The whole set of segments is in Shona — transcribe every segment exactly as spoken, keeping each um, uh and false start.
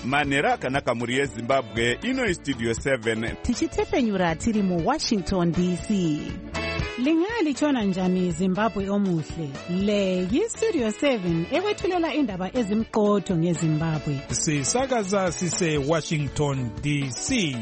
manhero akanaka muri yezimbabwe. Ino Studio seven tichitefenyura tiri mu Washington D C. Lingali chona njani Zimbabwe omuhle. Le yi Studio seven ekwethulela indaba ezimqotho ngeZimbabwe. Sisakaza sise Washington D C.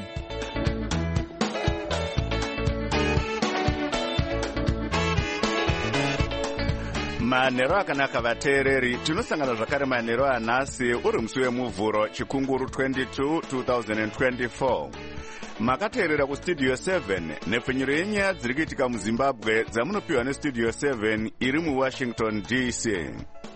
manhero akanaka vateereri. Tinosangana zvakare manhero anhasi uri musi wemuvhuro chikunguru twenty-two twenty twenty-four. Makateerera kustudio seven nepfenyuro yenyaya dziri kuitika muZimbabwe dzamunopiwa nestudio seven iri muWashington D C.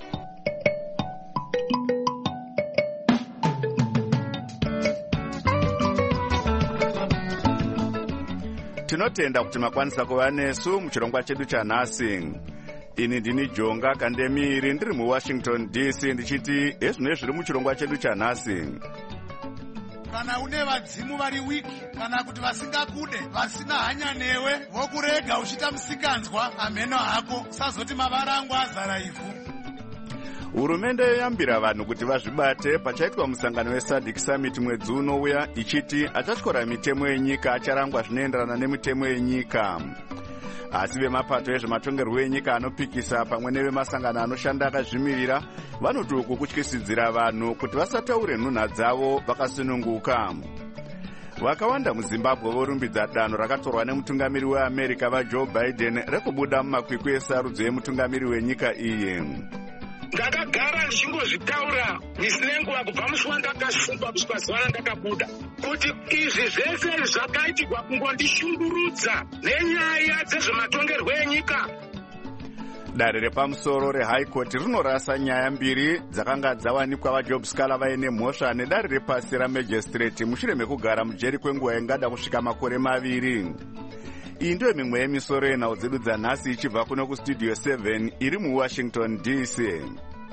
Tinotenda kuti makwanisa kuva nesu muchirongwa chedu chanhasi. Ini ndini Jonga Kandemiri ndiri muWashington D C ndichiti ezvino zviri muchirongwa chedu chanhasi. Kana une vadzimu vari wiki kana kuti vasingakude vasina hanya newe vokurega uchita musikanzwa ameno hako usazoti mavara angu azara ivhu. Hurumende yoyambira vanhu kuti vazvibate pachaitwa musangano weSADC Summit mwedzi unouya ichiti achatyora mitemo yenyika acharangwa zvinoenderana nemitemo yenyika. Asi vemapato ezvematongerwo enyika anopikisa pamwe nevemasangano anoshanda akazvimirira vanoti uku kutyisidzira vanhu kuti vasataure nhunha dzavo vakasununguka. Vakawanda muZimbabwe vorumbidza danho rakatorwa nemutungamiri weAmerica vaJoe Biden rekubuda mumakwikwi esarudzo yemutungamiri wenyika iyi. Ndakagara ndichingozvitaura zvisine nguva kubva musi wandakashupa kusvika zuva randakabuda kuti izvi zvese zvakaitirwa kungondishungurudza nenyaya dzezvematongerwo enyika. Dare repamusoro reHigh Court rinorasa nyaya mbiri dzakanga dzawanikwa vaJob Scala vaine mhosva nedare repasi raMagistrate mushure mekugara mujeri kwenguva ingada kusvika makore maviri. Iyi ndiyo mimwe yemisoro yenhau dzedu dzanhasi ichibva kuno kustudio seven iri muWashington D C.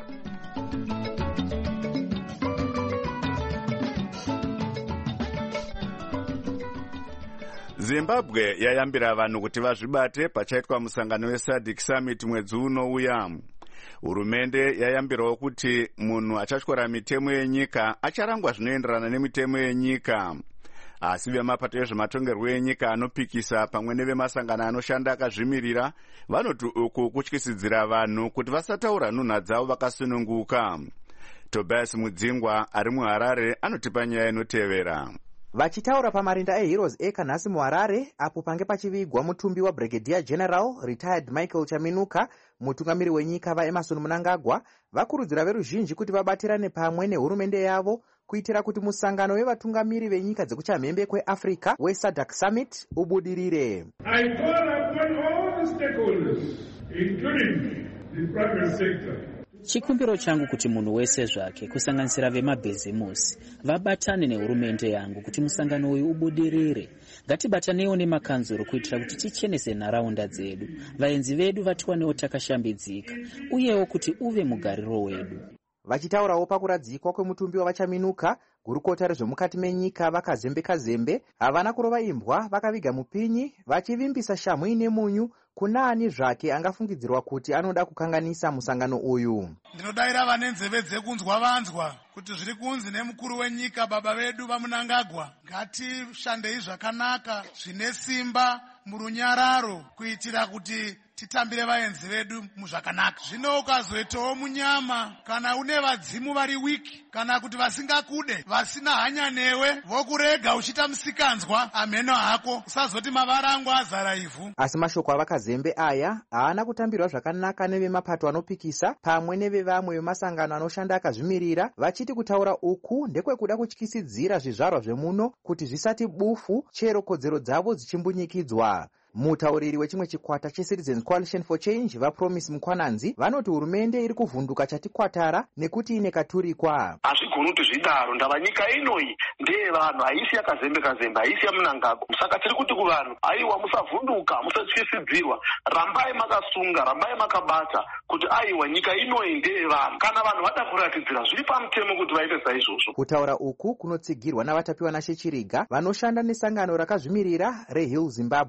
Zimbabwe yayambira vanhu kuti vazvibate pachaitwa musangano weSADC Summit mwedzi unouya. Hurumende yayambirawo kuti munhu achatyora mitemo yenyika acharangwa zvinoenderana nemitemo yenyika. Asi vemapato ezvematongerwo enyika anopikisa pamwe nevemasangano anoshanda akazvimirira vanoti uku kutyisidzira vanhu kuti vasataura nhunha dzavo vakasununguka. Tobias Mudzingwa ari muHarare anotipa nyaya inotevera. Vachitaura pamarinda eHeroes Acre nhasi muHarare apo pange pachivigwa mutumbi wa Brigadier General retired Michael Chaminuka, mutungamiri wenyika vaEmerson Mnangagwa, vakurudzira veruzhinji kuti vabatirane pamwe nehurumende yavo kuitira kuti musangano wevatungamiri venyika dzekuchamhembe kweAfrica weSADC Summit ubudirire. I call upon all the stakeholders, including the private sector. Chikumbiro changu kuti munhu wese zvake kusanganisira vemabhizimusi vabatane nehurumende yangu kuti musangano uyu ubudirire. Ngatibatanewo nemakanzuro kuitira kuti tichenese nharaunda dzedu, vaenzi vedu vatiwanewo takashambidzika, uyewo kuti uve mugariro wedu. Vachitaurawo pakuradzikwa kwemutumbi wavachaminuka, gurukota rezvemukati menyika vakazembeka zembe havana kurova imbwa vakaviga mupinyi vachivimbisa shamhu ine munyu kuna ani zvake angafungidzirwa kuti anoda kukanganisa musangano uyu. Ndinodayira vane nzeve dzekunzwa vanzwa kuti zviri kunzi nemukuru wenyika baba vedu vaMnangagwa ngatishandei zvakanaka zvine simba murunyararo kuitira kuti titambire vaenzi vedu muzvakanaka. Zvino ukazoitawo munyama kana une vadzimu vari wiki kana kuti vasingakude vasina hanya newe vokurega uchita musikanzwa ameno hako usazoti mavara angu azara ivhu. Asi mashoko avakazembe aya haana kutambirwa zvakanaka nevemapato anopikisa pamwe nevevamwe vemasangano anoshanda akazvimirira vachiti kutaura uku ndekwekuda kutyisidzira zvizvarwa zvemuno kuti zvisati bufu chero kodzero dzavo dzichimbunyikidzwa. Mutauriri wechimwe chikwata cheCitizens Coalition for Change vaPromise Mukwananzi vanoti hurumende iri kuvhunduka chatikwatara nekuti ine katurikwa. Hazvigoni kuti zvidaro ndava nyika inoi ndeye vanhu haisi yakazembe kazembe haisi yaMnangagwa. Saka tiri kuti kuvanhu aiwa musavhunduka musatyisidzirwa rambai makasunga rambai makabata kuti aiwa nyika inoi ndeye vanhu kana vanhu vada kuratidzira zviri pamutemo kuti vaite saizvozvo. Kutaura uku kunotsigirwa navatapiwa naShe Chiriga vanoshanda nesangano rakazvimirira reHill Zimbabwe.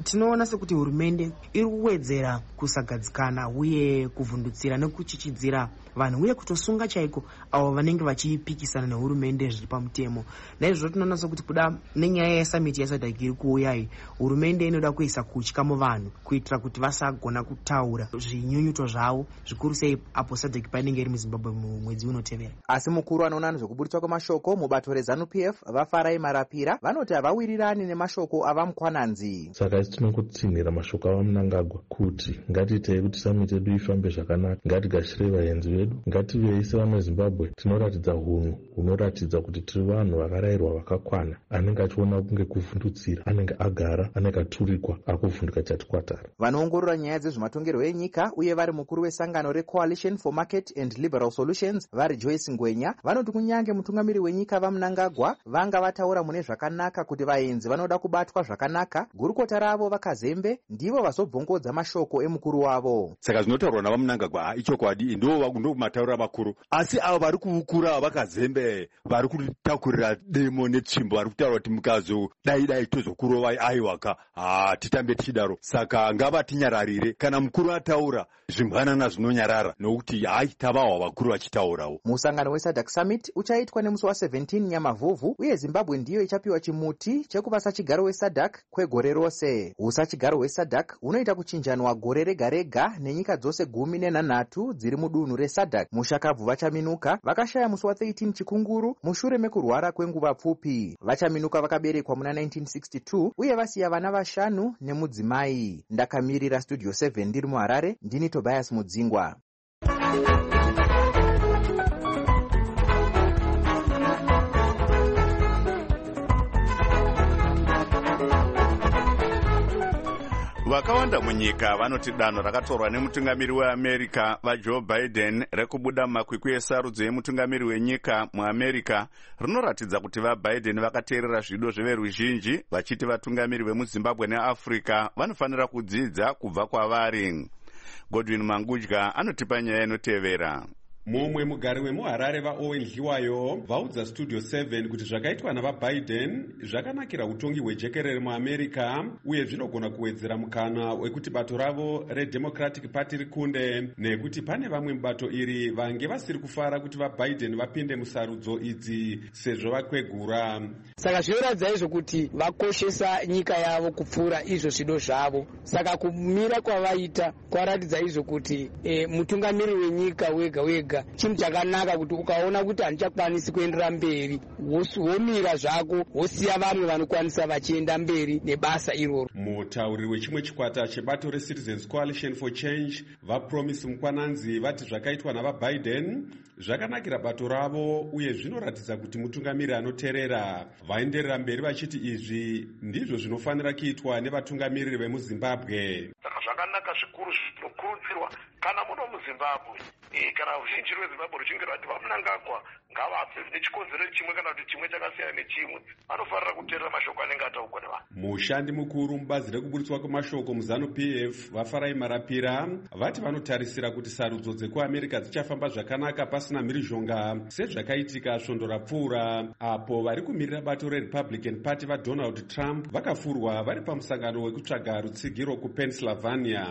tinoona sekuti hurumende iri kuwedzera kusagadzikana uye kuvhundutsira nekuchichidzira vanhu uye kutosunga chaiko avo vanenge vachipikisana nehurumende zviri pamutemo. Naizvozvo tinoona sekuti kuda nenyaya yesamiti yesadhak iri kuuyai, hurumende inoda kuisa kutya muvanhu kuitira kuti vasagona kutaura zvinyunyuto zvavo zvikuru sei apo sadhak painenge iri muzimbabwe mumwedzi unotevera. Asi mukuru anoona nezvekuburitswa kwemashoko mubato rezanu P F vafarai marapira vanoti havawirirani nemashoko avamukwananzi. Saka isi tinokutsinhira mashoko avamunangagwa kuti ngatiitei kuti samiti yedu ifambe zvakanaka, ngatigashire vaenzi vedu, ngativei sevamwe Zimbabwe tinoratidza hunhu hunoratidza kuti tiri vanhu vakarayirwa vakakwana, anenge achiona kunge kuvhundutsira, anenge agara, anenge aturikwa akuvhunduka chatikwatara. Vanoongorora nyaya dzezvematongerwo enyika uye vari mukuru wesangano reCoalition for Market and Liberal Solutions vari Joyce Ngwenya vanoti kunyange mutungamiri wenyika vamunangagwa vanga vataura mune zvakanaka kuti vaenzi vanoda kubatwa zvakanaka, gurukota ravo vakazembe ndivo vazobvongodza mashoko emukuru wavo. Saka zvinotaurwa navamunangagwa ichokwadi, ndo mataura makuru, asi avo vari kuukura vakazembe vari kutakurira demo netsvimbo vari kutaura kuti mukazo dai dai tozokurovai aiwaka ha titambe tichidaro. Saka ngavatinyararire, kana mukuru ataura zvimbwanana zvinonyarara nokuti hai tavawa vakuru vachitaurawo. Musangano weSADC Summit uchaitwa nemusi wa17 Nyamavhuvhu uye Zimbabwe ndiyo ichapiwa chimuti chekuvasa chigaro weSADC kwegore rose. Usa chigaro weSADC unoita kuchinjanwa gore rega rega nenyika dzose gumi nenhanhatu dziri mudunhu reSADC. Mushakabvu vachaminuka vakashaya musi wa13 Chikunguru mushure mekurwara kwenguva pfupi. Vachaminuka vakaberekwa muna nineteen sixty-two uye vasiya vana vashanu nemudzimai. Ndakamirira Studio seven ndiri muHarare, ndini Tobias Mudzingwa. Vakawanda munyika vanoti danho rakatorwa nemutungamiri weAmerica vaJoe Biden rekubuda mumakwikwi esarudzo yemutungamiri wenyika muAmerica rinoratidza kuti vaBiden vakateerera zvido zveveruzhinji vachiti vatungamiri vemuZimbabwe neAfrica vanofanira kudzidza kubva kwavari. Godwin Mangudya anotipa nyaya inotevera. Mumwe mugari wemuHarare vaOwen Dliwayo vaudza Studio seven kuti zvakaitwa navaBiden zvakanakira utongi hwejekerere muAmerica uye zvinogona kuwedzera mukana wekuti bato ravo reDemocratic Party rikunde, nekuti pane vamwe mubato iri vange vasiri kufara kuti vaBiden vapinde musarudzo idzi sezvo vakwegura. Saka zvinoratidza izvo kuti vakoshesa nyika yavo kupfuura izvo zvido zvavo. Saka kumira kwavaita kwaratidza izvo kuti e, mutungamiri wenyika wega wega chinhu chakanaka kuti ukaona kuti handichakwanisi kuendera mberi womira zvako wosiya vamwe vanokwanisa vachienda mberi nebasa iroro. Mutauriri wechimwe chikwata chebato reCitizens Coalition for Change vaPromise Mukwananzi vati zvakaitwa navaBiden zvakanakira bato ravo uye zvinoratidza kuti mutungamiri anoteerera. Vaenderera mberi vachiti izvi ndizvo zvinofanira kuitwa nevatungamiriri vemuZimbabwe. Saka zvakanaka zvikuru zvinokurudzirwa kana muno muZimbabwe kana ruzhinji rweZimbabwe ruchinge rwati vamunangagwa ngavape nechikonzero chimwe kana kuti chimwe chakasiyana nechimwe, vanofanira kuteerera mashoko anenge ataurwa nevanhu. Mushandi mukuru mubazi rekuburitswa kwemashoko muzanu P F vafarai marapira vati vanotarisira kuti sarudzo dzekuAmerica dzichafamba zvakanaka pasina mhirizhonga sezvakaitika svondo rapfuura apo vari kumirira bato reRepublican Party vaDonald Trump vakafurwa vari pamusangano wekutsvaga rutsigiro kuPennsylvania.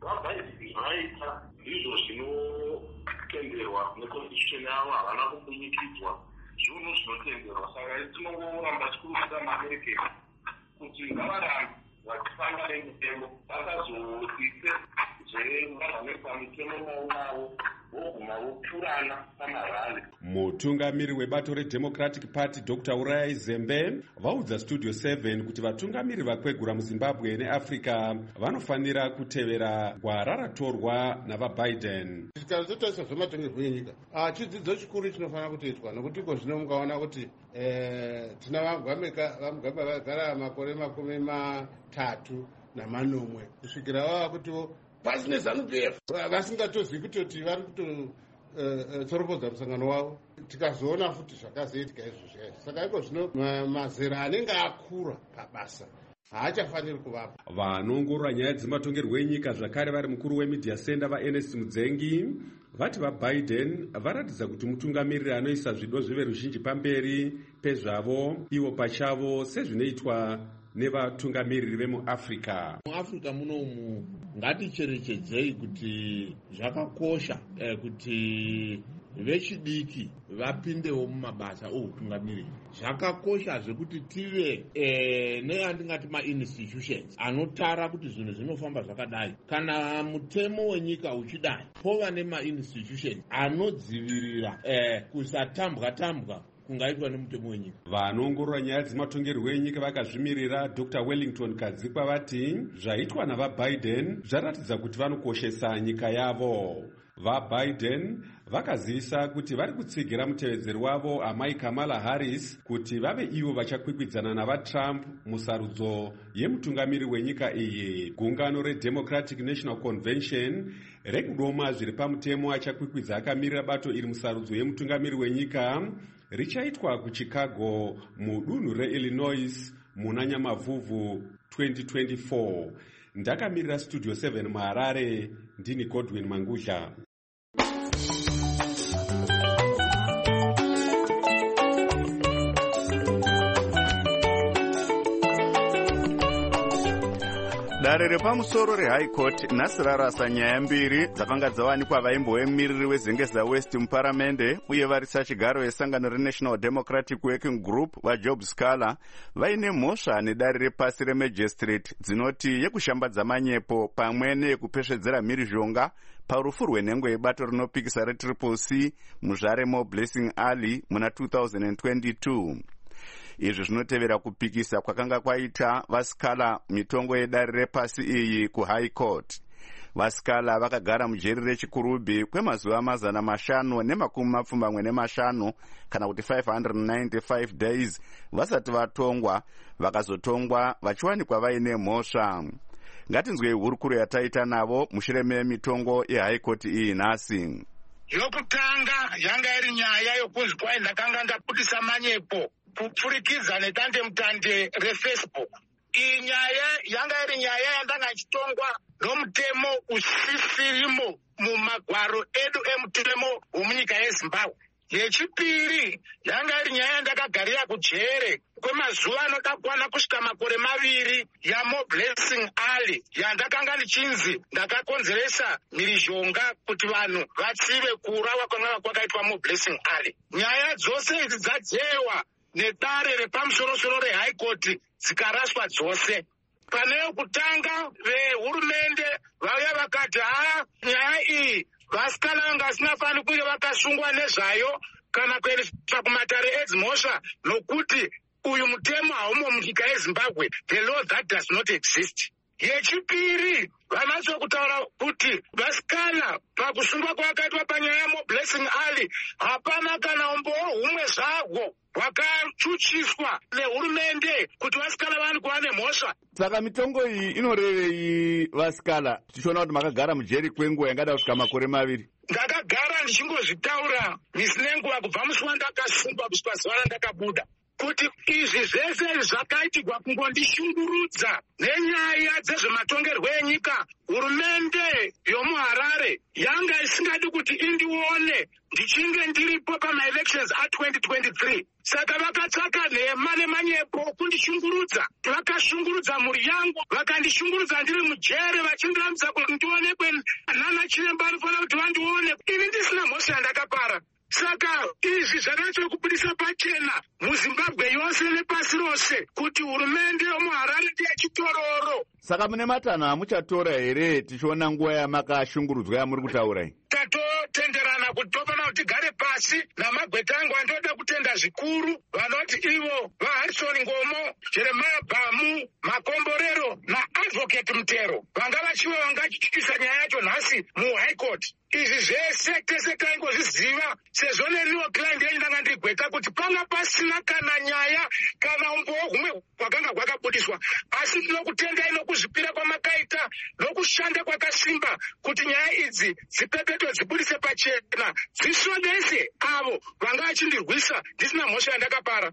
Vaita izvo zvinotenderwa neconstitution yavo havana kubunyikidzwa zvinhu zvinotenderwa. Saka tinongoramba tichikurudzira maAmerican kuti ngavarambe vachifamba nemutemo vakazoise zvevanhamisa mitemo maunavo voguma vopfurana pamarali. Mutungamiri webato reDemocratic Party Doctor Urayai Zembe vaudza Studio seven kuti vatungamiri vakwegura muZimbabwe neAfrica vanofanira kutevera gwara ratorwa navaBiden. Tikazotarisa zvematongerwo enyika chidzidzo chikuru chinofanira kutoitwa nokuti iko zvino mungaona kuti tina vamugwameka vagara makore makumi matatu namanomwe kusvikira vava kutiwo pasi nezanu P F vasingatozwi kutoti vari kutotoropodza musangano wavo. Tikazoona futi zvakazoitika izvozvo. Saka iko zvino mazera anenge akura pabasa haachafaniri kuvapa. Vanoongorora nyaya dzematongerwo enyika zvakare vari mukuru wemedia center vaErnest Mudzengi vati vaBiden varatidza kuti mutungamiriri anoisa zvido zveveruzhinji pamberi pezvavo ivo pachavo sezvinoitwa nevatungamiriri vemuafrica. muafrica munomu ngaticherechedzei kuti zvakakosha eh, kuti vechidiki vapindewo mumabasa outungamiriri. zvakakosha zvekuti tive eh, neandingati mainstitutions anotara kuti zvinhu zvinofamba zvakadai. kana mutemo wenyika uchidai pova nemainstitutions anodzivirira eh, kusatambwa tambwa kungaitwa nemutemo wenyika. vanoongorora nyaya dzematongerwo enyika vakazvimirira dr wellington kadzikwa vati zvaitwa navabiden zvaratidza kuti vanokoshesa nyika yavo. vabiden vakazivisa kuti vari kutsigira mutevedzeri wavo amai kamala harris kuti vave ivo vachakwikwidzana navatrump musarudzo yemutungamiri wenyika iyi. gungano redemocratic national convention rekudoma zviri pamutemo achakwikwidza akamirira bato iri musarudzo yemutungamiri wenyika richaitwa kuchicago mudunhu reillinois muna nyamavhuvhu twenty twenty-four. ndakamirira studio seven muharare ndini godwin mangudla. dare repamusoro rehigh court nhasi rarasa nyaya mbiri dzakanga dzawanikwa vaimbovemiriri wezengeza west muparamende uye varisa chigaro vesangano renational democratic working group vajob scaler vaine mhosva nedare repasi remagistrate dzinoti yekushambadza manyepo pamwe neyekupesvedzera mhirizhonga parufu rwenhengo yebato rinopikisa retriple c muzvare moblessing alley muna two thousand twenty-two. izvi zvinotevera kupikisa kwakanga kwaita vaskala mitongo yedare repasi iyi kuhigh court. vaskala vakagara mujeri rechikurubhi kwemazuva mazana mashanu nemakumi mapfumbamwe nemashanu kana kuti five hundred ninety-five days vasati vatongwa, vakazotongwa vachiwanikwa vaine mhosva. ngatinzwei hurukuro yataita navo mushure memitongo yehigh court iyi nhasi. yokutanga yanga iri nyaya yokunzi kwai ndakanga ndaputisa manyepo kupfurikidza nedande mutande refacebook. iyi nyaya yanga iri nyaya yandanga ichitongwa nomutemo usisirimo mumagwaro edu emutemo womunyika yezimbabwe. yechipiri yanga iri nyaya yandakagarira kujere kwemazuva anoda kwana kusvika makore maviri yamoblessing alley yandakanga ndichinzi ndakakonzeresa mhirizhonga kuti vanhu vatsive kuurawa kwanga kwakaitwa moblessing alley. nyaya dzose idzi dzadzewa nedare repamusorosoro rehigh court dzikaraswa dzose. pane yokutanga vehurumende vauya vakati haa nyaya iyi vasikana vanga vasingafani kunge vakasungwa nezvayo kana kuendeswa kumatare edzimhosva nokuti uyu mutemo haumo munyika yezimbabwe, the law that does not exist. yechipiri vanatso kutaura kuti vasikana pakusungwa kwakaitwa panyaya yamoblessing alley hapana kana umbowo humwe zvahwo hwakachuchiswa nehurumende kuti vasikana vani kuva nemhosva. saka mitongo iyi inorevei vasikana tichiona kuti makagara mujeri kwenguva ingada kusvika makore maviri? ndakagara ndichingozvitaura misi nenguva kubva musi wandakasungwa kusvika zuva randakabuda kuti izvi zvese zvakaitirwa kungondishungurudza nenyaya dzezvematongerwo enyika. hurumende yomuharare yanga isingadi kuti indione ndichinge ndiripo pamaelections a twenty twenty-three. saka vakatsvaka nhema nemanyepo okundishungurudza. vakashungurudza mhuri yangu, vakandishungurudza ndiri mujere vachindiramidza kuti ndionekwe nana chiremba anofanira kuti vandione ini ndisina mhosva yandakapara. saka izvi zvakanyatso kubudisa pachena muzimbabwe yose nepasi rose kuti hurumende yomuharare ndeyechitororo. saka mune matanho amuchatora here tichiona nguva yamakashungurudzwa yamuri kutaura iyi? tatotenderana kuti tofana kuti tigare pasi namagweta angu andoda kutenda zvikuru vanoti ivo vaharrison ngomo, jeremiah bhamu, makomborero naadvocate mutero vanga vachiva vangachityisa nyaya yacho nhasi muhigh court. izvi zvese tese taingozviziva sezvo neriwo client yenyu ndanga ndirigweta kuti panga pasina kana nyaya kana umbowo humwe hwakanga hwakabudiswa, asi ndinokutendai nokuzvipira kwamakaita nokushanda kwakasimba kuti nyaya idzi dzipepetwe dzibudise pachena dzisvonese avo vanga vachindirwisa ndisina mhosva yandakapara.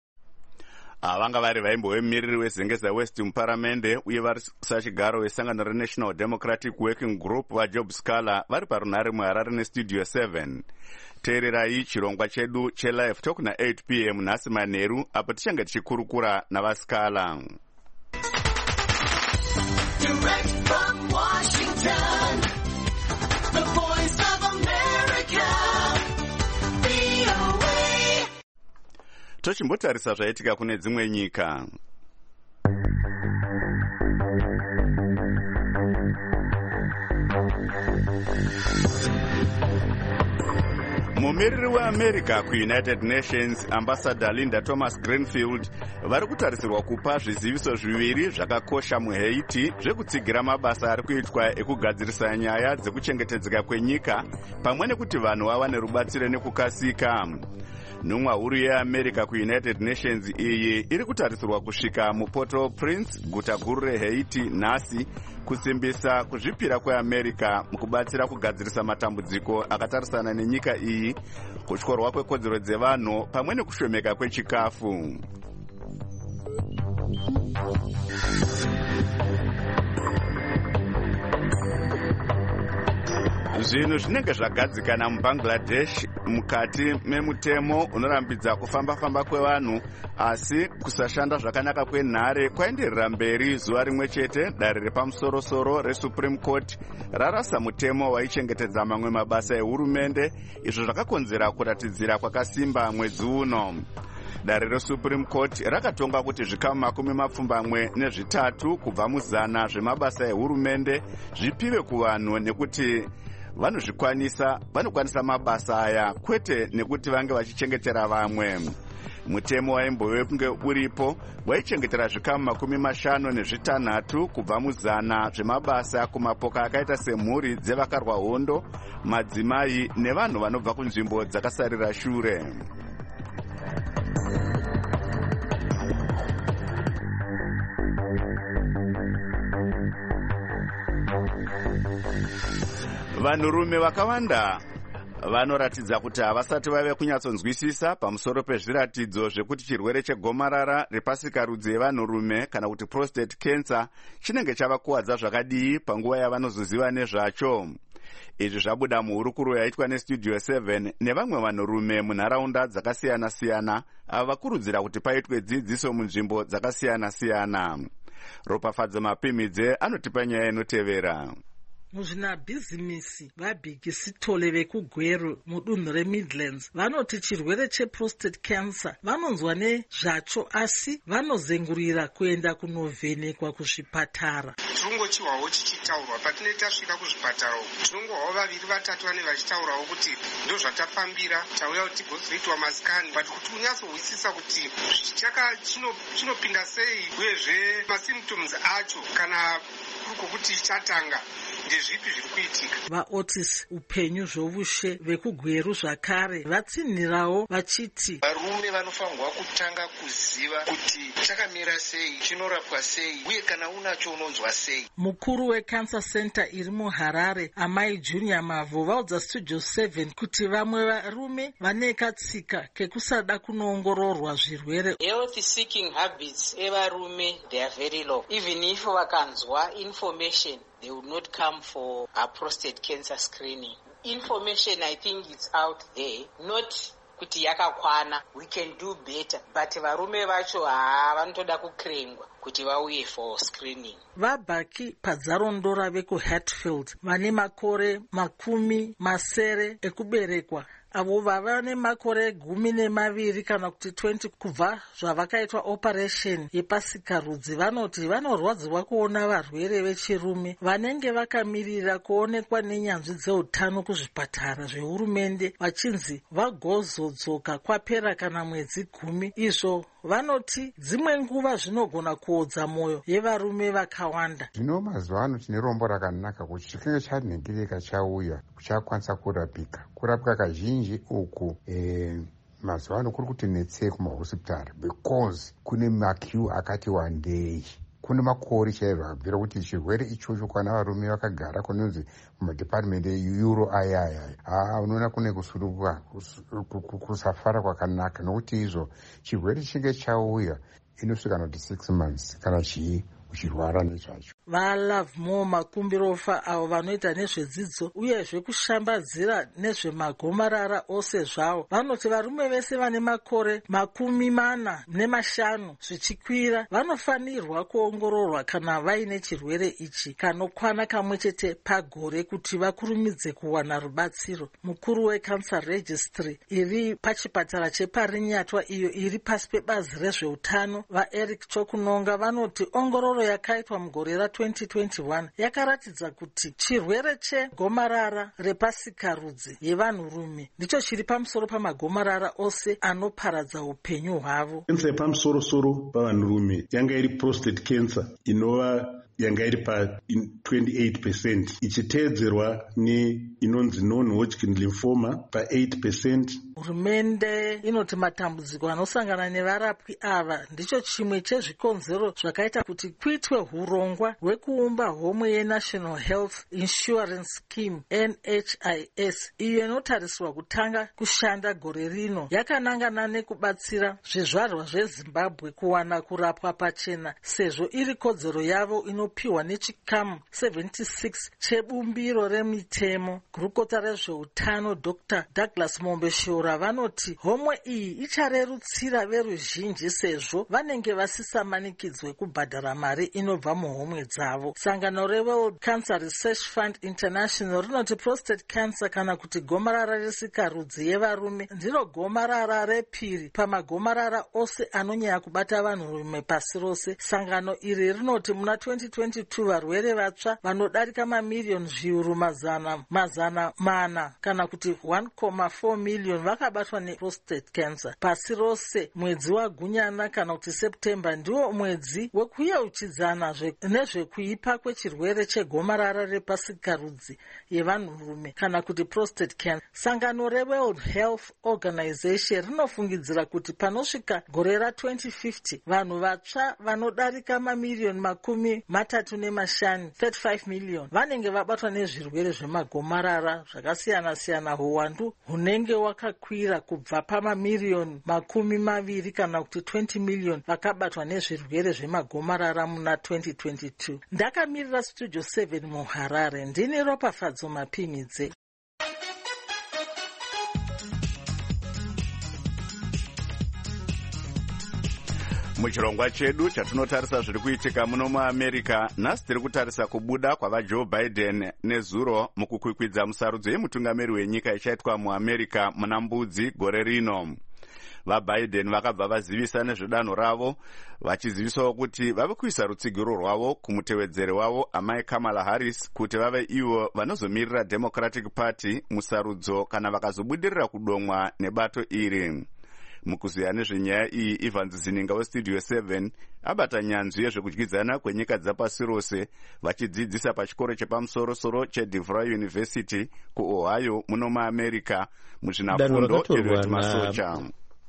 vanga vari vaimbovemiriri wezengeza west muparamende uye vari sachigaro vesangano renational democratic working group vajob scaler vari parunhare muharare nestudio seven. teererai chirongwa chedu chelive talk na eight p m nhasi manheru apo tichange tichikurukura navascaler. tochimbotarisa zvaitika kune dzimwe nyika. Mumiriri weAmerica kuUnited Nations, Ambassador Linda Thomas Greenfield, vari kutarisirwa kupa zviziviso zviviri zvakakosha muHaiti zvekutsigira mabasa ari kuitwa ekugadzirisa nyaya dzekuchengetedzeka kwenyika pamwe nekuti vanhu vawane rubatsiro nekukasika. Nhumwa huru yeAmerica kuUnited Nations iyi iri kutarisirwa kusvika muPort-au-Prince, guta guru reHaiti, nhasi kusimbisa kuzvipira kweAmerica mukubatsira kugadzirisa matambudziko akatarisana nenyika iyi, kutyorwa kwekodzero dzevanhu pamwe nekushomeka kwechikafu. Zvinhu zvinenge zvagadzikana muBangladesh mukati memutemo unorambidza kufamba-famba kwevanhu, asi kusashanda zvakanaka kwenhare kwaenderera mberi. Zuva rimwe chete dare repamusoro-soro reSupreme Court rarasa mutemo waichengetedza mamwe mabasa ehurumende, izvo zvakakonzera kuratidzira kwakasimba mwedzi uno. Dare reSupreme Court rakatonga kuti zvikamu makumi mapfumbamwe nezvitatu kubva muzana zvemabasa ehurumende zvipiwe kuvanhu nekuti vanozvikwanisa vanokwanisa mabasa aya, kwete nekuti vange vachichengetera vamwe. Mutemo waimbove kunge uripo waichengetera zvikamu makumi mashanu nezvitanhatu kubva muzana zvemabasa kumapoka akaita semhuri dzevakarwa hondo, madzimai nevanhu vanobva kunzvimbo dzakasarira shure. Vanhurume vakawanda vanoratidza kuti havasati vave kunyatsonzwisisa pamusoro pezviratidzo zvekuti chirwere chegomarara repasikarudzi yevanhurume kana kuti prostate cancer chinenge chavakuwadza zvakadii panguva yavanozoziva nezvacho. Izvi zvabuda muhurukuro yaitwa neStudio seven nevamwe vanhurume munharaunda dzakasiyana-siyana ava vakurudzira kuti paitwe dzidziso munzvimbo dzakasiyana-siyana. Ropafadzo Mapimidze anotipa nyaya inotevera. Muzvinabhizimisi vabhikisitole vekugweru mudunhu reMidlands vanoti chirwere cheprostate cancer vanonzwa nezvacho, asi vanozengurira kuenda kunovhenekwa kuzvipatara. Tinongochiwawo chichitaurwa patinenge tasvika kuzvipatara uku, tinongohwa vaviri vatatu vane vachitaurawo kuti ndo zvatafambira tauya kuti tigozoitwa masikani, but kuti unyatsohwisisa kuti chinopinda sei uyezve masymptoms acho kana kuri kwokuti chatanga ndezvipi zviri kuitika. VaOtis upenyu zvovushe vekugweru zvakare vatsinhirawo vachiti varume vanofanirwa kutanga kuziva kuti chakamira sei, chinorapwa sei, uye kana unacho unonzwa sei. Mukuru weCancer Center iri muHarare, Amai Junior Mavo, vaudza Studio seven kuti vamwe varume vane katsika kekusada kunoongororwa zvirwere. Health seeking habits evarume they are very low. Even if vakanzwa information, they would not come for a prostate cancer screening. Information, I think it's out there, not kuti yakakwana, we can do better, but varume vacho vanotoda kukrengwa kuti vauye for screening. Vabhaki padzarondora vekuHatfield vane makore makumi masere ekuberekwa, avo vava nemakore gumi nemaviri kana kuti twenty kubva zvavakaitwa operation yepasikarudzi, vanoti vanorwadzirwa kuona varwere vechirume vanenge vakamirira kuonekwa nenyanzvi dzeutano kuzvipatara zvehurumende vachinzi vagozodzoka kwapera kana mwedzi gumi. Izvo vanoti dzimwe nguva zvinogona kuodza mwoyo yevarume vakawanda. Zvino mazuva ano tine rombo rakanaka kuti chikinge chanhingirika chauya chakwanisa kurapika. Kurapika kazhinji uku eh, mazuva ano kuri kuti netsei kumahosipitari because kune makiu akati wandei. Kune makore chaizvo akabvira kuti chirwere ichocho kana varume vakagara kunonzi mumadhipatimendi euro ayaya haa unoona kune kusuruka kusafara kwakanaka, nokuti izvo chirwere chinge chauya inosvika kuti six months kana chii uchirwara nezvacho. vaLovemore Makumbirofa avo vanoita nezvedzidzo uyezve kushambadzira nezvemagomarara ose zvawo vanoti varume vese vane makore makumi mana nemashanu zvichikwira vanofanirwa kuongororwa kana vaine chirwere ichi kanokwana kamwe chete pagore kuti vakurumidze kuwana rubatsiro. Mukuru weCancer Registry iri pachipatara cheparinyatwa iyo iri pasi pebazi rezveutano vaEric Chokunonga vanoti ongororo yakaitwa mugore ra-twenty twenty-one yakaratidza kuti chirwere chegomarara repasikarudzi yevanhurume ndicho chiri pamusoro pamagomarara ose anoparadza upenyu hwavo. Kensa yepamusoro-soro pavanhurume yanga iri prostate cancer inova yanga iri pa twenty-eight percent ichiteedzerwa neinonzi non-Hodgkin lymphoma pa eight percent. Hurumende inoti matambudziko anosangana nevarapwi ava ndicho chimwe chezvikonzero zvakaita kuti kuitwe hurongwa hwekuumba homwe yeNational Health Insurance Scheme N H I S iyo inotariswa kutanga kushanda gore rino yakanangana nekubatsira zvizvarwa zveZimbabwe kuwana kurapwa pachena sezvo iri kodzero yavo inopiwa nechikamu seventy-six chebumbiro remitemo. Gurukota rezveutano Doctor Douglas Mombeshora vanoti homwe iyi icharerutsira veruzhinji sezvo vanenge vasisamanikidzwe kubhadhara mari inobva muhomwe dzavo. Sangano reWorld Cancer Research Fund International rinoti prostate cancer kana kuti gomarara resikarudzi yevarume ndiro gomarara repiri pamagomarara ose anonyanya kubata vanhurume pasi rose. Sangano iri rinoti muna twenty twenty-two varwere vatsva vanodarika mamiliyoni zviuru mazana mazana mana kana kuti one point four million vakabatwa neprostate cancer pasi rose. Mwedzi waGunyana kana kuti September ndiwo mwedzi wekuyeuchidzana nezvekuipa kwechirwere chegomarara repasikarudzi yevanhurume kana kuti prostate cancer. Sangano reWorld Health Organization rinofungidzira kuti panosvika gore ra-twenty fifty vanhu vatsva vanodarika mamiliyoni makumi matatu nemashanu thirty-five million vanenge vabatwa nezvirwere zvemagomarara zvakasiyana-siyana. Huwandu hunenge wakakwira kubva pamamiliyoni makumi maviri kana kuti twenty million vakabatwa nezvirwere zvemagomarara muna twenty twenty-two. Ndakamirira Studio seven muHarare ndini Ropafadzo Mapimidze. Muchirongwa chedu chatinotarisa zviri kuitika muno muAmerica, nhasi tiri kutarisa kubuda kwavaJoe Biden nezuro mukukwikwidza musarudzo yemutungamiri wenyika ichaitwa muAmerica muna Mbudzi gore rino. VaBiden vakabva vazivisa nezvedanho ravo vachizivisawo kuti vave kuisa rutsigiro rwavo kumutevedzeri wavo amai Kamala Harris kuti vave ivo vanozomirira Democratic Party musarudzo kana vakazobudirira kudomwa nebato iri. Mukuziya nezvenyaya iyi Ivan Zininga weStudio seven abata nyanzvi yezvekudyidzana kwenyika dzapasi rose vachidzidzisa pachikoro chepamusoro-soro cheDeVry University kuOhio muno muAmerica muzvinafundo Eliot Masocha.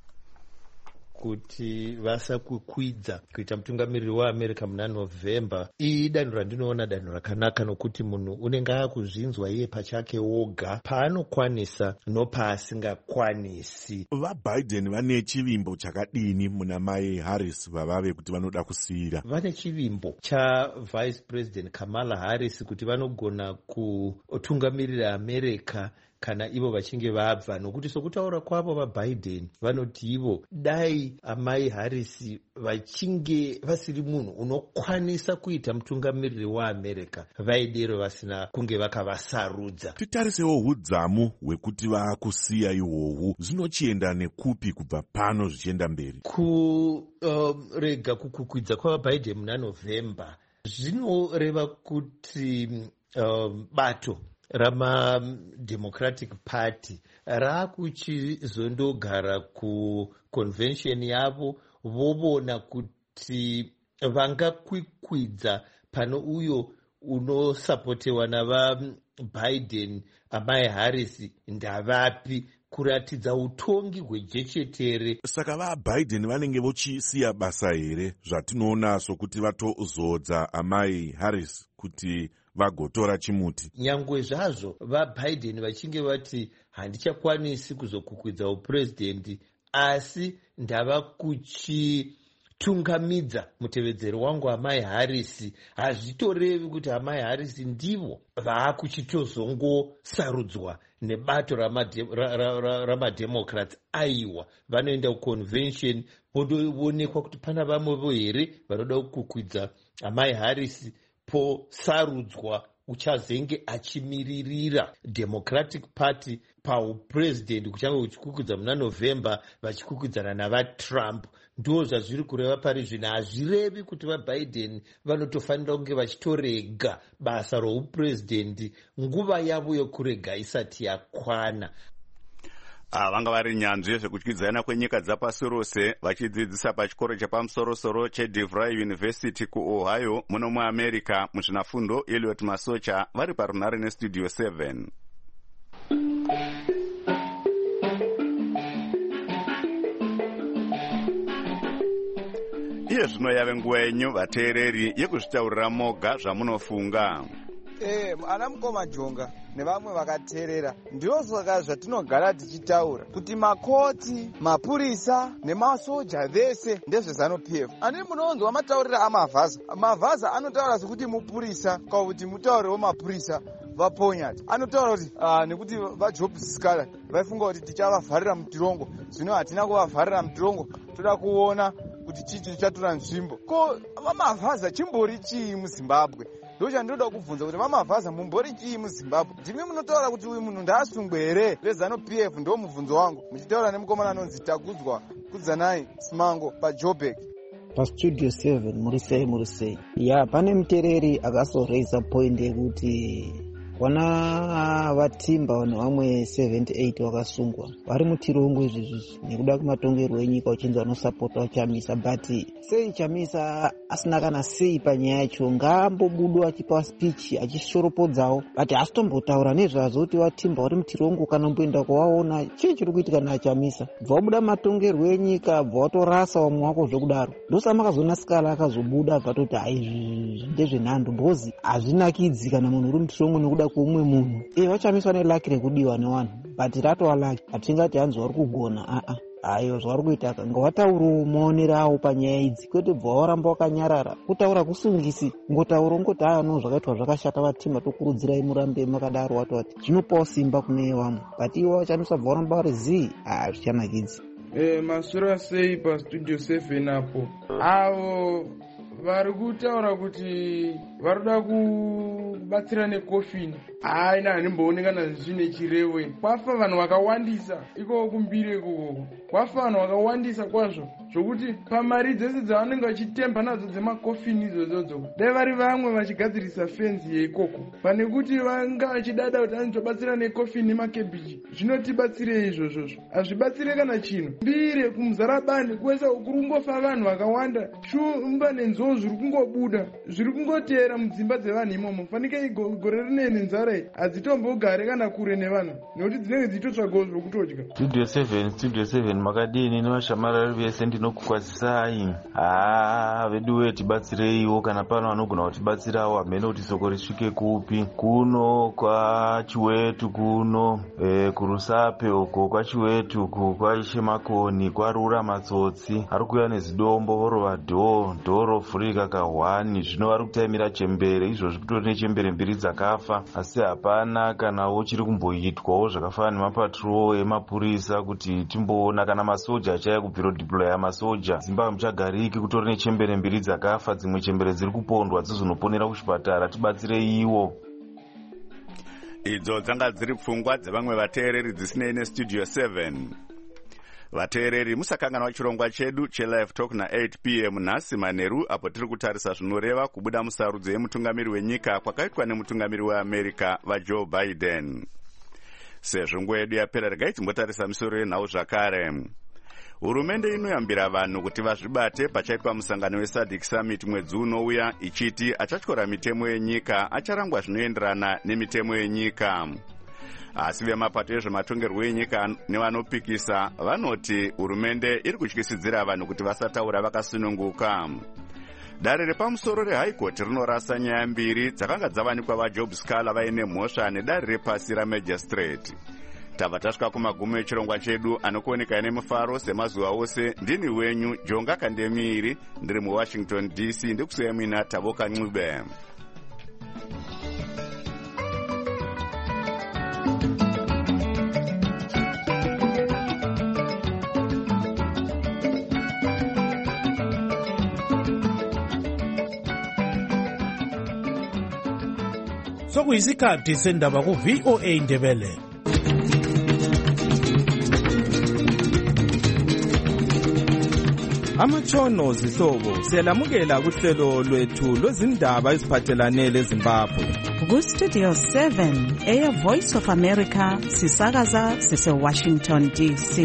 Kuti vasakukwidza kuita mutungamiriri waAmerica muna November. Iyi danho randinoona danho rakanaka nokuti munhu unenge akuzvinzwa iye pachake woga paanokwanisa nopaasingakwanisi. VaBiden vane chivimbo chakadini muna mai Harris vavave kuti vanoda kusiyira? Vane chivimbo chaVice President Kamala Harris kuti vanogona kutungamirira America kana ivo vachinge vabva, nokuti sokutaura kwavo vaBiden vanoti ivo dai amai Harris vachinge vasiri munhu unokwanisa kuita mutungamiriri waAmerica vaidero vasina kunge vakavasarudza. Titarisewo hudzamu hwekuti vaakusiya ihwohwu zvinochienda nekupi kubva pano zvichienda mberi. Kurega um, kukukwidza kwavaBiden muna November zvinoreva kuti um, bato ramaDemocratic Party raakuchizondogara kuconvention yavo vovona kuti vangakwikwidza pano uyo unosapotewa navaBiden amai Harris ndavapi kuratidza utongi hwejechetere. Saka vaBiden vanenge vochisiya basa here zvatinoona sokuti vatozodza amai Harris kuti vagotora chimuti? Nyangwe zvazvo vaBiden vachinge vati handichakwanisi kuzokukwidza uprezidendi, asi ndava kuchi kutungamidza mutevedzeri wangu Amai Harris hazvitorevi kuti Amai Harris ndivo vaakuchitozongosarudzwa nebato ramademocrats. Aiwa, vanoenda kuconvention voonekwa kuti pana vamwevo here vanoda kukwidza Amai Harris posarudzwa uchazenge achimiririra Democratic Party paupresident kuchange kuchikukwidza muna November vachikukwidza navaTrump. Ndo zvazviri kureva pari zvino. Hazvirevi kuti vaBiden vanotofanira kunge vachitorega basa roupresident nguva yavo yokurega isati yakwana. Ah, vanga vari nyanzvi yezvekutyidzana kwenyika dzapasi rose vachidzidzisa pachikoro chepamusorosoro cheDeVry University kuOhio muno muAmerica muzvinafundo. Elliot Masocha vari parunare nestudio seven. Iye zvino yave nguva yenyu vateereri yekuzvitaurira moga zvamunofunga. Eh, ana mukoma Jonga nevamwe vakateerera, ndiro saka zvatinogara tichitaura kuti makoti, mapurisa nemasoja vese ndezveZanu P F. Ani munonzwa mataurira amavhaza. Mavhaza anotaura sekuti mupurisa kana kuti mutaurewo mapurisa vaponyati. Anotaura kuti ah, nekuti vaJob Sikala vaifunga kuti tichavavharira mutirongo, zvino hatina kuvavharira mutirongo, toda kuona kuti chichi chatora nzvimbo. Ko vamavhaza chimbori chii muZimbabwe? Ndo chandinoda kubvunza kuti vamavhaza mumbori chii muZimbabwe? Ndimi munotaura kuti uyu munhu ndaasungwe here veZanu P F? Ndo mubvunzo wangu, muchitaura nemukomana anonzi Takudzwa Kudzanai Simango paJoburg. Pastudio seven murisei murisei. Ya, pane muteereri akasoreisa point yekuti wana vatimba vanhu vamwe seventy-eight vakasungwa vari mutirongo izvizvi nekuda kwematongerwo enyika uchinzi vanosapota Chamisa. But sei Chamisa asina kana sei panyaya yacho? Ngaambobudwa achipa speech achishoropodzawo, but asitombotaura nezvazvo kuti vatimba vari mutirongo. Kana mboenda kuvaona chii chiri kuitika naChamisa? Bva wabuda matongerwo enyika, bva watorasa vamwe wako zvekudaro. Ndosa makazoona Sikala akazobuda abva toti hayi ndezvenhando bhozi hazvinakidzi kana munhu uri mutirongo nekuda kuumwe munhu. Eh, vachamiswa nelaki rekudiwa nevanhu, but ratova laki. Hatingati hanzi vari kugona, aa aiwa zvari kuita ngavataurawo maonero avo panyaya idzi, kwete bva waramba wakanyarara kutaura kusungisi. Ngotaura ungoti aya no zvakaitwa zvakashata vatimba, tokurudzirai murambe makadaro. Watoti zvinopawo simba kune vamwe, but ivo vachamiswa bva waramba vari zii, hazvichanakidzi. Eh, masura sei pastudio seven apo avo vari kutaura kuti varikuda kubatsira nekofini. Hai, hanimboonekana zvine chirevo. Kwafa vanhu vakawandisa iko kumbire kuko, kwafa vanhu vakawandisa kwazvo zvokuti pamari dzese dzavanenge vachitemba nadzo dzemakofini idzodzo dai vari vamwe vachigadzirisa fenzi yeikoko pane kuti vanga vachidada kuti anotobatsira nekofini nemakebhiji. Zvinotibatsirei izvozvozvo? Hazvibatsire kana chino. Mbire kumuzarabani kwesa kurungofa vanhu vakawanda, shumba nenzou zviri kungobuda, zviri kungoteera mudzimba dzevanhu imomo. Fanike gore rinei nenzara iyi hadzitombogare kana kure nevanhu nekuti dzinenge dzichitotsvagawo zvokutodya. Studio seven, Studio seven makadini nevashamarari vese ndinokukwazisai. Haa, veduwe tibatsireiwo kana pano vanogona kutibatsirawo. Hamene kuti soko risvike kupi? Kuno kwaChiwetu kuno, e, kuRusape uko kwaChiwetu uko kwaishe Makoni kwarura matsotsi ari kuuya nezidombo vorova dhoo dhoro vhurika kahwani. Zvino vari kutaimira chembere, izvozvi kutori nechembere mbiri dzakafa, asi hapana kanawo chiri kumboitwawo zvakafanana nemapatrol emapurisa kuti timboona kana masoja achaya kubviro deploya masoja. Zimbabwe muchagariki kutori nechembere mbiri dzakafa, dzimwe chembere dziri kupondwa dzizonoponera kuchipatara. Tibatsirei iwo. Idzo dzanga dziri pfungwa dzevamwe vateereri dzisinei nestudio seven. Vateereri, musakanganwa chirongwa chedu chelive talk na-eight p m nhasi manheru, apo tiri kutarisa zvinoreva kubuda musarudzo yemutungamiri wenyika kwakaitwa nemutungamiri weAmerica vaJoe Biden. Sezvo nguva yedu yapera, regai timbotarisa misoro yenhau zvakare. Hurumende inoyambira vanhu kuti vazvibate pachaitwa musangano weSADC Summit mwedzi unouya, ichiti achatyora mitemo yenyika acharangwa zvinoenderana nemitemo yenyika. Asi vemapato ezvematongerwo enyika nevanopikisa vanoti hurumende iri kutyisidzira vanhu kuti vasataura vakasununguka. Dare repamusoro reHigh Court rinorasa nyaya mbiri dzakanga dzavanikwa vaJob Sikala vaine mhosva nedare repasi raMagistrate. tabva tasvika kumagumo echirongwa chedu anokuoneka nemufaro semazuva ose. Ndini wenyu Jonga Kandemiri, ndiri muWashington D C, ndikusiya mina Taboka Ncube. Sokuyisikhathi sendaba ku V O A Ndebele. Amatshono zihlobo siyalamukela kuhlelo lwethu lwezindaba eziphathelane leZimbabwe. Ku Studio seven eya Voice of America sisakaza sise Washington D C.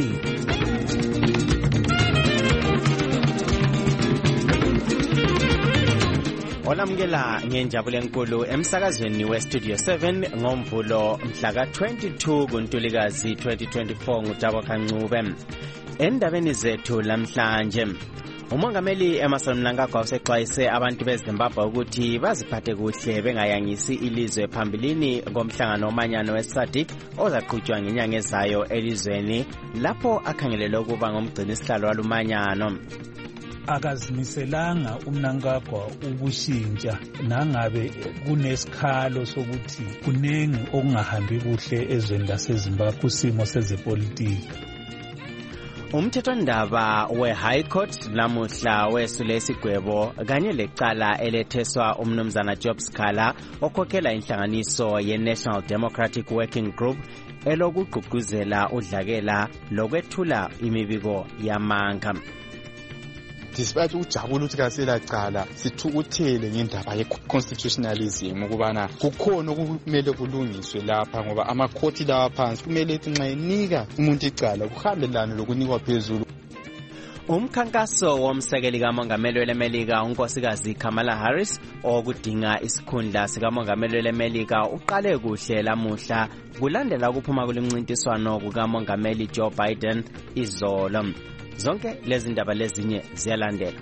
Olamukela ngenjabulo enkulu emsakazweni we Studio seven ngomvulo mhla ka twenty-two kuNtulikazi twenty twenty-four nguTaboka Ncube. Endabeni zethu lamhlanje, umongameli Emmerson Mnangagwa usexwayise abantu beZimbabwe ukuthi baziphathe kuhle bengayangisi ilizwe phambilini ngomhlangano omanyano weSADC ozaqhutshwa ngenyanga ezayo elizweni lapho akhangelele ukuba ngomgcinisihlalo walumanyano. Akazimiselanga uMnangagwa ukushintsha nangabe kunesikhalo sokuthi kunengi okungahambi kuhle ezweni laseZimbabwe kusimo sezepolitiki. Umthethwandaba we-High Court lamuhla wesule isigwebo kanye lecala eletheswa umnumzana Job Scala okhokhela inhlanganiso ye-National Democratic Working Group elokugqugquzela udlakela lokwethula imibiko yamanga. Despite ukujabula ukuthi kasela cala sithukuthele ngendaba ye-constitutionalism ukubana kukhona okumele kulungiswe lapha ngoba amakhoti lawa phansi kumele ethi nxa enika umuntu icala kuhambelana lokunikwa phezulu. Umkhankaso womsekeli kamongameli welemelika unkosikazi Kamala Harris okudinga isikhundla sikamongameli welemelika uqale kuhle lamuhla kulandela ukuphuma kulimncintiswano kukamongameli Joe Biden izolo. Zonke lezi ndaba lezinye ziyalandela.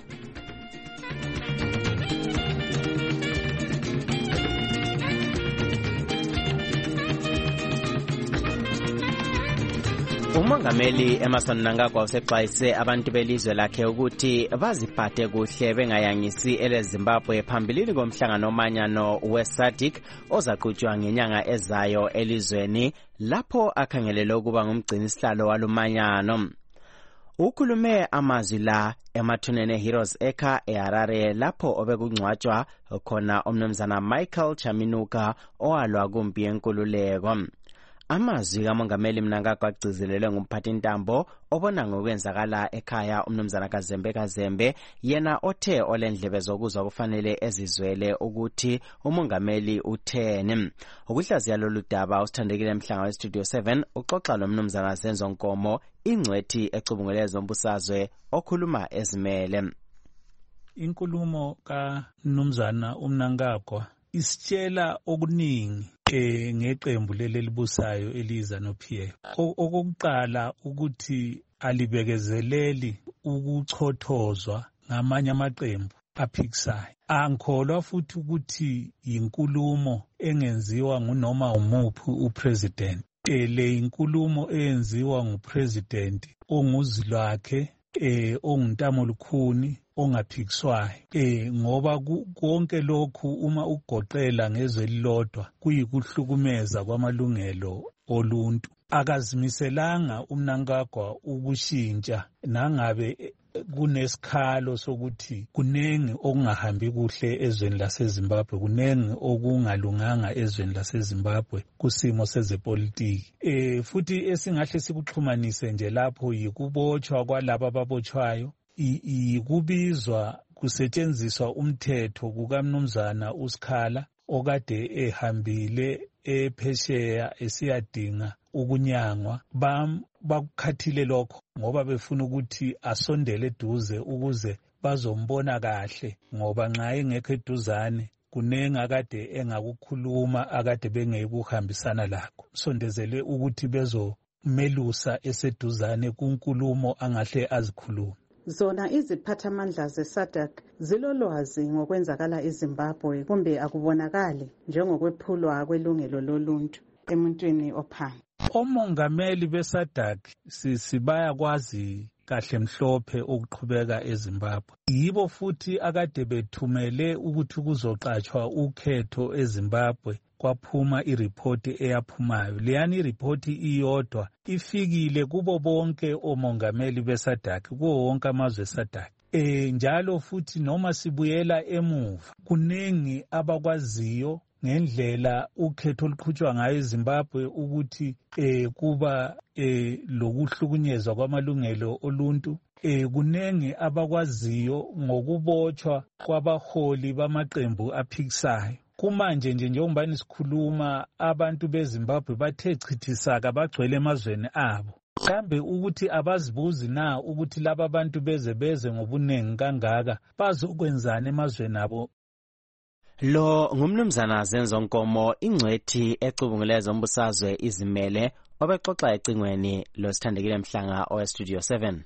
Umongameli Emmerson Mnangagwa usexwayise abantu belizwe lakhe ukuthi baziphathe kuhle bengayangisi eleZimbabwe phambilini komhlangano omanyano weSADC ozaqhutshwa ngenyanga ezayo elizweni lapho akhangelele ukuba ngumgcinisihlalo walumanyano. Ukhulume amazwi la emathuneni Heroes Acre eHarare lapho obekungcwatshwa khona umnumzana Michael Chaminuka owalwa kumpi yenkululeko. Amazwi kamongameli Mnangagwa agcizelelwe ngumphathintambo obona ngokwenzakala ekhaya umnumzana Kazembe Kazembe, yena othe olendlebe zokuzwa kufanele ezizwele ukuthi umongameli utheni. Ukuhlaziya lolu daba usithandekile mhlanga weStudio seven uxoxa lomnumzana Zenzo Nkomo, ingcwethi ecubungule zombusazwe okhuluma ezimele. Inkulumo kaMnumzana uMnangagwa isitshela okuningi eh ngeqembu lelibusayo eliza noP F. Okokuqala ukuthi alibekezeleli ukuchothozwa ngamanye amaqembu aphikisayo. Angikholwa futhi ukuthi inkulumo engenziwa ngunoma umuphi upresident. Le inkulumo eyenziwa ngupresident onguzilwakhe eh onguntamo lukhuni ongaphikiswayo eh ngoba konke lokhu uma ugoqela ngezwe lilodwa kuyikuhlukumeza kwamalungelo oluntu. Akazimiselanga uMnangagwa ukushintsha nangabe kunesikhalo sokuthi kunengi okungahambi kuhle ezweni laseZimbabwe, kunengi okungalunganga ezweni laseZimbabwe kusimo sezepolitiki. Eh futhi esingahle sikuxhumanise nje lapho yikubotshwa kwalabo ababotshwayo, ikubizwa kusetshenziswa umthetho kukaMnumzana uSkhala okade ehambile ephesheya esiyadinga ukunyangwa. Bakukhathile lokho ngoba befuna ukuthi asondele eduze ukuze bazombona kahle, ngoba nxa engekho eduzane kunengi akade engakukhuluma akade bengekuhambisana lakho. Sondezele ukuthi bezomelusa eseduzane kunkulumo angahle azikhuluma. Zona iziphathamandla zeSADC zilolwazi ngokwenzakala eZimbabwe kumbe akubonakali njengokwephulwa kwelungelo loluntu emuntwini ophansi. Omongameli beSADC sibaya kahle mhlophe ukuqhubeka eZimbabwe. Yibo futhi akade bethumele ukuthi kuzoqatshwa ukhetho eZimbabwe kwaphuma iripoti eyaphumayo. Leyani iripoti iyodwa ifikile kubo bonke omongameli beSADC, kuwo wonke amazwe eSADC. Eh njalo futhi noma sibuyela emuva kunengi abakwaziyo ngendlela ukhetho oluqhutshwa ngayo eZimbabwe ukuthi eh kuba eh lokuhlukunyezwa kwamalungelo oluntu. Eh kunengi abakwaziyo ngokubotshwa kwabaholi bamaqembu aphikisayo. Kumanje nje njengoba nisikhuluma abantu beZimbabwe bathe chithisaka bagcwele emazweni abo. Kambe ukuthi abazibuzi na ukuthi laba bantu beze beze ngobunengi kangaka bazokwenzana emazweni abo? Lo ngumnumzana Zenzo Nkomo, ingcwethi ecubunguleza umbusazwe izimele obexoxa ecingweni lo Sithandekile Mhlanga o Studio seven.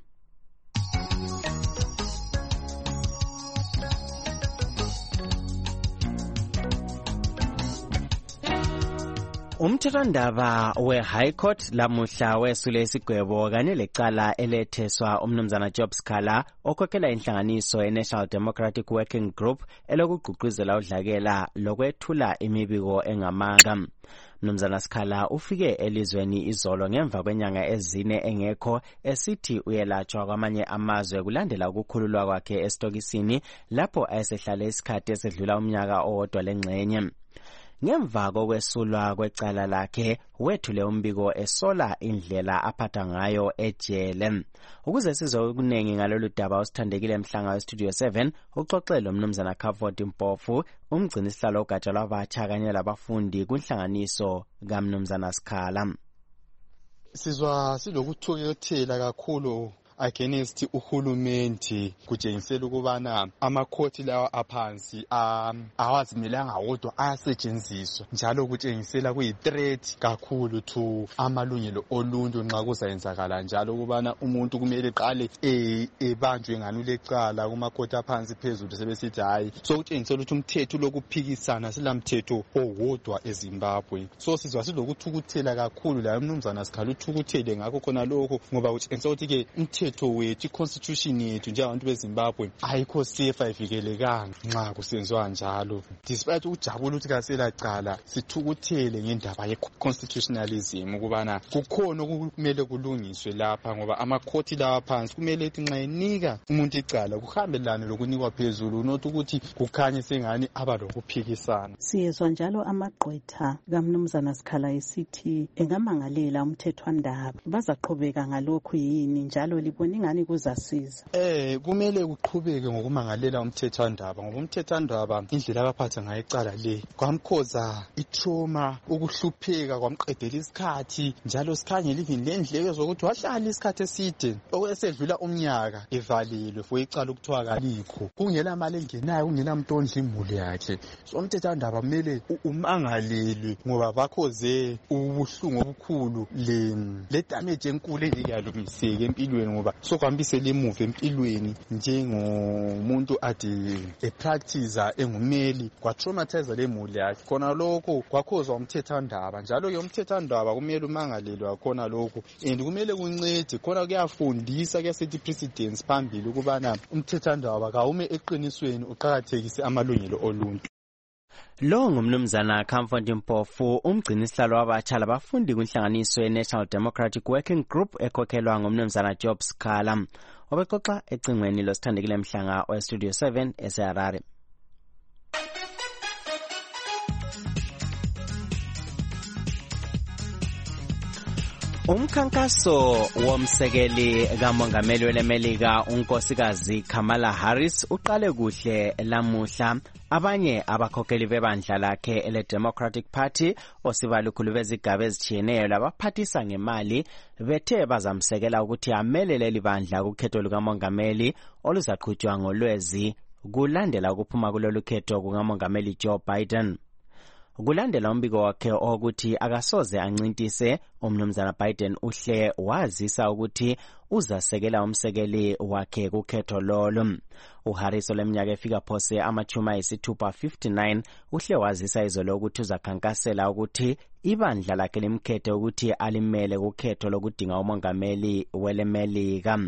Umthethwandaba we-High Court lamuhla wesule isigwebo kanye lecala eletheswa umnumzana Job Sikhala okhokhela inhlanganiso ye-National Democratic Working Group elokugqugquzela udlakela lokwethula imibiko engamanga. Mnumzana Sikhala ufike elizweni izolo ngemva kwenyanga ezine engekho esithi uyelatshwa kwamanye amazwe kulandela ukukhululwa kwakhe esitokisini lapho ayesehlale isikhathi esedlula umnyaka owodwa lengxenye. Ngemva kokwesulwa kwecala lakhe wethule umbiko esola indlela aphatha ngayo ejele. Ukuze sizwe okuningi ngalolu daba uSithandekile Mhlanga weStudio seven uxoxele umnumzana Comfort Mpofu, umgcinisihlalo ogatsha lwabatsha kanye labafundi kunhlanganiso kaMnumzana Sikhala. Sizwa silokuthukuthela kakhulu against uhulumende kutshengisela ukubana amakhoti lawa aphansi awazimelanga wodwa ayasetshenziswa njalo kutshengisela kuyi-threat kakhulu to amalungelo oluntu nxa kuzayenzakala njalo ukubana umuntu kumele qale ebanjwe ngani ulecala kumakhoti aphansi phezulu sebesithi hayi. So kutshengisela ukuthi umthetho lokuphikisana silamthetho owodwa eZimbabwe. So sizwa silokuthukuthela kakhulu la umnumzana Sikhala uthukuthele ngakho khona lokho ngoba kutshengisela ukuthi ke umthetho wethu i-constitution yethu njengabantu beZimbabwe ayikho safe ayivikelekanga nxa kusenziwa njalo. Despite ukujabula ukuthi kaselacala sithukuthele ngendaba ye-constitutionalism ukubana kukhona okumele kulungiswe lapha ngoba amakhoti lawa phansi kumele ethi nxa enika umuntu icala kuhambelane lokunikwa phezulu not ukuthi kukhanye sengani aba lokuphikisana. Siyezwa njalo amagqwetha kaMnumzana Sikhala esithi engamangalela umthethwandaba. Bazaqhubeka ngalokhu yini njalo libona ingani kuzasiza? Eh kumele kuqhubeke ngokumangalela umthethwandaba ngoba umthethwandaba indlela abaphatha ngayo icala le kwamkhoza itrauma ukuhlupheka kwamqedela isikhathi njalo sikhangela even lendleko zokuthi wahlala isikhathi eside okwesedlula umnyaka evalelwe for icala ukuthiwa kalikho kungela mali engenayo kungela muntu ondla imuli yakhe. So umthethwandaba kumele umangalelwe ngoba bakhoze ubuhlungu obukhulu le le damage enkulu engeke yalungiseka empilweni ngoba sokuhambisela emuva empilweni njengomuntu ade epractice engumeli kwatraumatize lemuli yakhe khona lokho kwakhozwa umthethwandaba njalo ke umthethwandaba kumele umangalelwe khona lokho and kumele kuncede khona kuyafundisa kuyasethi precedence phambili ukubana umthethwandaba kawume eqinisweni uqhakathekise amalungelo oluntu. Lo ngumnumzana Comfort Mpofu, umgcinisihlalo wabatsha labafundi kunhlanganiso ye-National Democratic Working Group ekhokhelwa ngumnumzana Job Sikhala. Obexoxa ecingweni lo Sithandekile Mhlanga o Studio seven eseHarare. Umkhankaso womsekeli kamongameli welemelika unkosikazi Kamala Harris uqale kuhle lamuhla. Abanye abakhokheli bebandla lakhe ele Democratic Party osibalukhulu bezigaba ezitshiyeneyo labaphathisa ngemali bethe bazamsekela ukuthi amelele libandla kukhetho lukamongameli oluzaqhutshwa ngolwezi kulandela ukuphuma kulolu khetho kukamongameli Joe Biden. kulandela umbiko wakhe ukuthi akasoze ancintise. Umnumzana Biden uhle wazisa ukuthi uzasekela umsekeli wakhe kukhetho lolo. uHarris oleminyaka efika phose amachumi ayisithupha fifty-nine uhle wazisa izolo ukuthi uzakhankasela ukuthi ibandla lakhe limkhethe ukuthi alimele kukhetho lokudinga umongameli welemelika.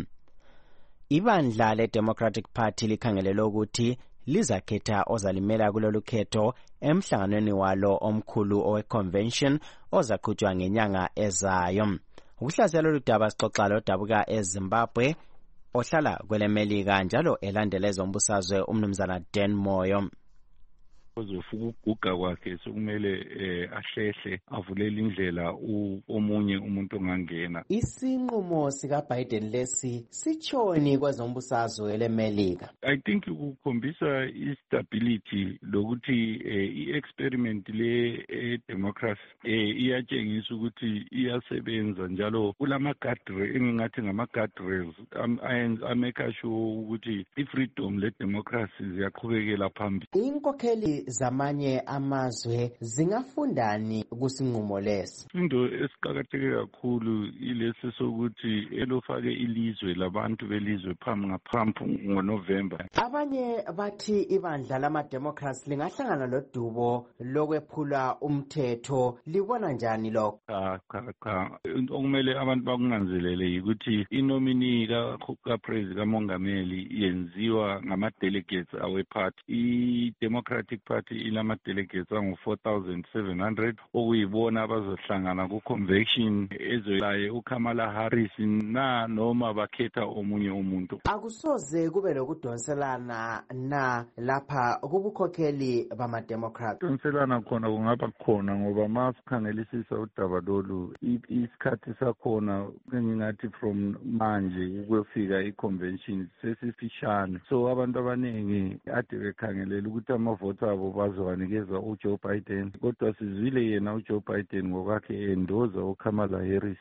Ibandla le-Democratic Party likhangelele ukuthi lizakhetha ozalimela kulolu khetho emhlanganweni walo omkhulu owe-convention ozaqhutshwa ngenyanga ezayo. Ukuhlaziya lolu daba sixoxa lodabuka eZimbabwe ohlala kwelemelika njalo elandela ezombusazwe umnumzana Dan Moyo. Ozofuna ukuguga kwakhe sokumele eh, ahlehle avulele indlela omunye umuntu ongangena. Isinqumo sika Biden lesi sichoni kwezombusazwe lemelika. I think ukukhombisa istability lokuthi eh, i-experiment le eh, democracy eh, iyatshengisa ukuthi iyasebenza njalo kulama guardrails engingathi ngama guardrails ameka sure ukuthi i-freedom le democracy ziyaqhubekela phambili. Inkokheli zamanye amazwe zingafundani kusinqumo lesi? Into esiqakatheke kakhulu ilesi sokuthi elofake ilizwe labantu belizwe phambi ngaphambi ngoNovember. Abanye bathi ibandla lama-Democrats lingahlangana lodubo lokwephula umthetho. Libona njani lokho? Cha cha cha. Okumele abantu bakunanzelele ukuthi inomini kaPresident kamongameli yenziwa ngama-delegates awe-party. I-Democratic Party ilama delegates angu four thousand seven hundred okuyibona abazohlangana ku convention ezolaye uKamala Harris na noma bakhetha omunye umuntu. Akusoze kube lokudonselana na lapha kubukhokheli bama Democrats. Donselana khona kungaba khona ngoba masikhangelisisa udaba lolu isikhathi sakhona ngingathi from manje ukufika i-convention sesifishane, so abantu abaningi ade bekhangelela ukuthi amavoti abo bazowanikeza uJoe Biden, kodwa sizwile yena uJoe Biden ngokwakhe endoza uKamala Harris.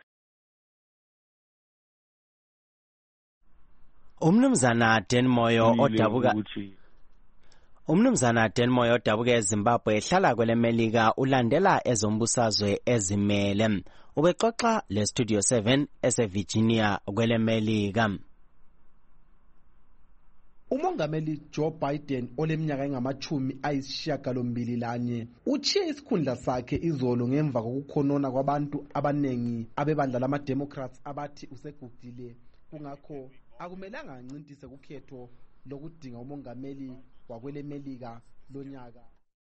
Umnumzana Dan Moyo odabuka Umnumzana Dan Moyo odabuka eZimbabwe ehlala kwelemelika ulandela ezombusazwe ezimele. Ubexoxa le Studio seven eseVirginia kwelemelika. Umongameli Joe Biden oleminyaka engamachumi ayisishiyagalombili lanye uchiye isikhundla sakhe izolo ngemva kokukhonona kwabantu abanengi abebandla lama-Democrats abathi usegugile, kungakho akumelanga ancintise kukhetho lokudinga umongameli wakwelemelika lonyaka.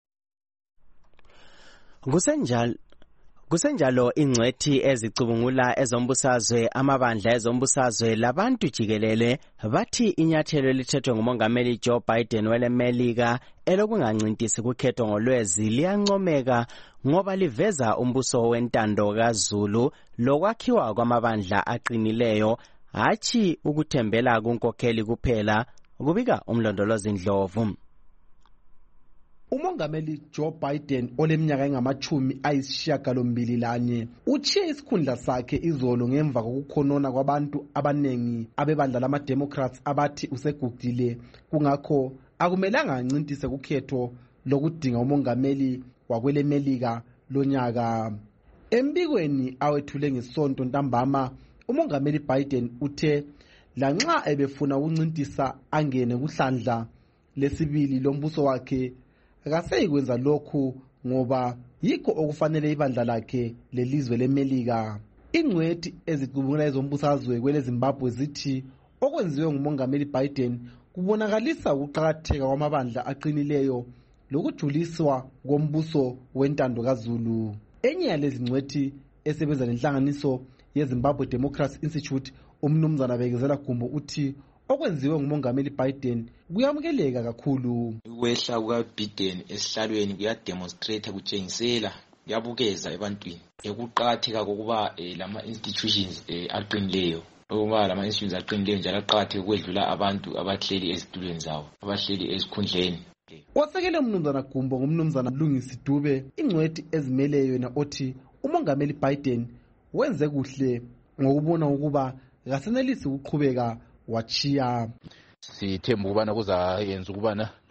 Kusenjalo Kusenjalo ingcwethi ezicubungula ezombusazwe amabandla ezombusazwe labantu jikelele bathi inyathelo elithethwe ngumongameli Joe Biden welemelika elokungancintisi kukhetho ngolwezi liyancomeka ngoba liveza umbuso wentando kaZulu lokwakhiwa kwamabandla aqinileyo, hatshi ukuthembela kunkokheli kuphela, kubika umlondolozi Ndlovu. Umongameli Joe Biden oleminyaka engamachumi ayisishiyagalombili lanye uchiye isikhundla sakhe izolo ngemva kokukhonona kwabantu abanengi abebandla lama-Democrats abathi usegugile, kungakho akumelanga ancintise kukhetho lokudinga umongameli wakwelemelika lonyaka. Embikweni awethule ngesonto ntambama umongameli Biden uthe lanxa ebefuna ukuncintisa angene kuhlandla lesibili lombuso wakhe akaseyikwenza lokhu ngoba yikho okufanele ibandla lakhe lelizwe lemelika. Ingcwethi ezicubungula ezombusazwe kweleZimbabwe zithi okwenziwe ngumongameli Biden kubonakalisa ukuqakatheka kwamabandla aqinileyo lokujuliswa kombuso wentando kaZulu. Enye yalezi ngcwethi esebenza nenhlanganiso yeZimbabwe Democracy Institute umnumzana Bekezela Gumbo uthi okwenziwe ngumongameli Biden kuyamukeleka kakhulu. Ukwehla kukaBiden esihlalweni kuyademonstrate kutshengisela kuyabukeza ebantwini ekuqakatheka kokuba eh, lama institutions eh, aqinileyo, ukuba lama institutions aqinileyo njalo aqakatheke ukwedlula abantu abahleli ezitulweni zawo, abahleli ezikhundleni. Wasekele umnumzana Gumbo ngumnumzana Lungisi Dube ingcwethi ezimeleyo yena othi umongameli Biden wenze kuhle ngokubona ukuba akasenelisi ukuqhubeka wachiya. Sithemba ukubana kuzayenza ukubana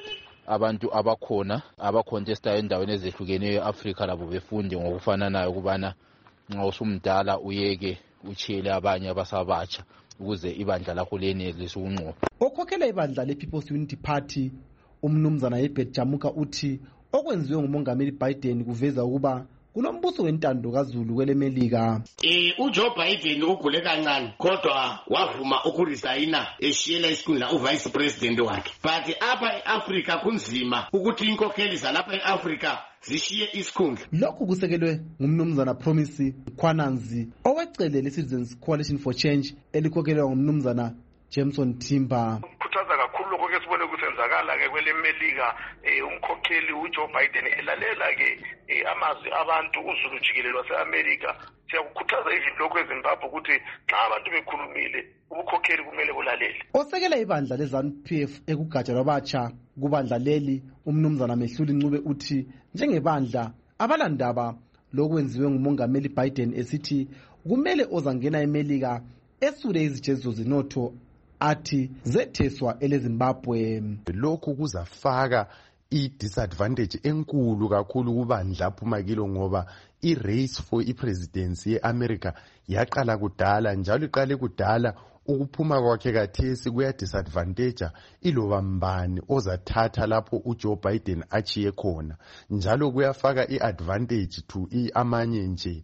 abantu abakhona abacontesta endaweni ezehlukeneyo e-Africa labo befunde ngokufananayo ukubana nxa usumdala uyeke uchiyele abanye abasabatsha ukuze ibandla lakho lenelise ukunqoba. Okhokhela ibandla le-People's Unity Party umnumzana Herbert Jamuka uthi okwenziwe ngumongameli Biden kuveza ukuba kunombuso wentando kaZulu kwelemelika. Eh uJoe Biden ugule kancane kodwa wavuma ukuresigna eshiyela isikhundla uvice president wakhe. But apha eAfrica kunzima ukuthi inkokheli zalapha eAfrica zishiye isikhundla. Lokhu kusekelwe ngumnumzana Promise Khwananzi owecele le-Citizens Coalition for Change elikhokelwa ngumnumzana Jameson Timber. Kukhuthaza kakhulu lokho ke sibone kusenzakala ke kwelemelika umkhokheli uJoe Biden elalela ke amazwi abantu uZulu jikelelo waseAmerica. Siyakukhuthaza even lokho eZimbabwe ukuthi xa abantu bekhulumile ubukhokheli kumele bulalele. Osekela ibandla leZANU-P F ekugatsha lwabatsha kubandla leli umnumzana Mehluli Ncube uthi njengebandla abalandaba lokwenziwe ngumongameli Biden esithi kumele ozangena eMelika esule izijezo zinotho athi zetheswa eleZimbabwe. Lokhu kuzafaka i-disadvantage enkulu kakhulu kubandla aphuma kilo ngoba i-race for i-presidency ye-America yaqala kudala njalo iqale kudala. Ukuphuma kwakhe kathesi kuya disadvantage iloba mbani ozathatha lapho uJoe Biden achiye khona njalo kuyafaka iadvantage to amanye nje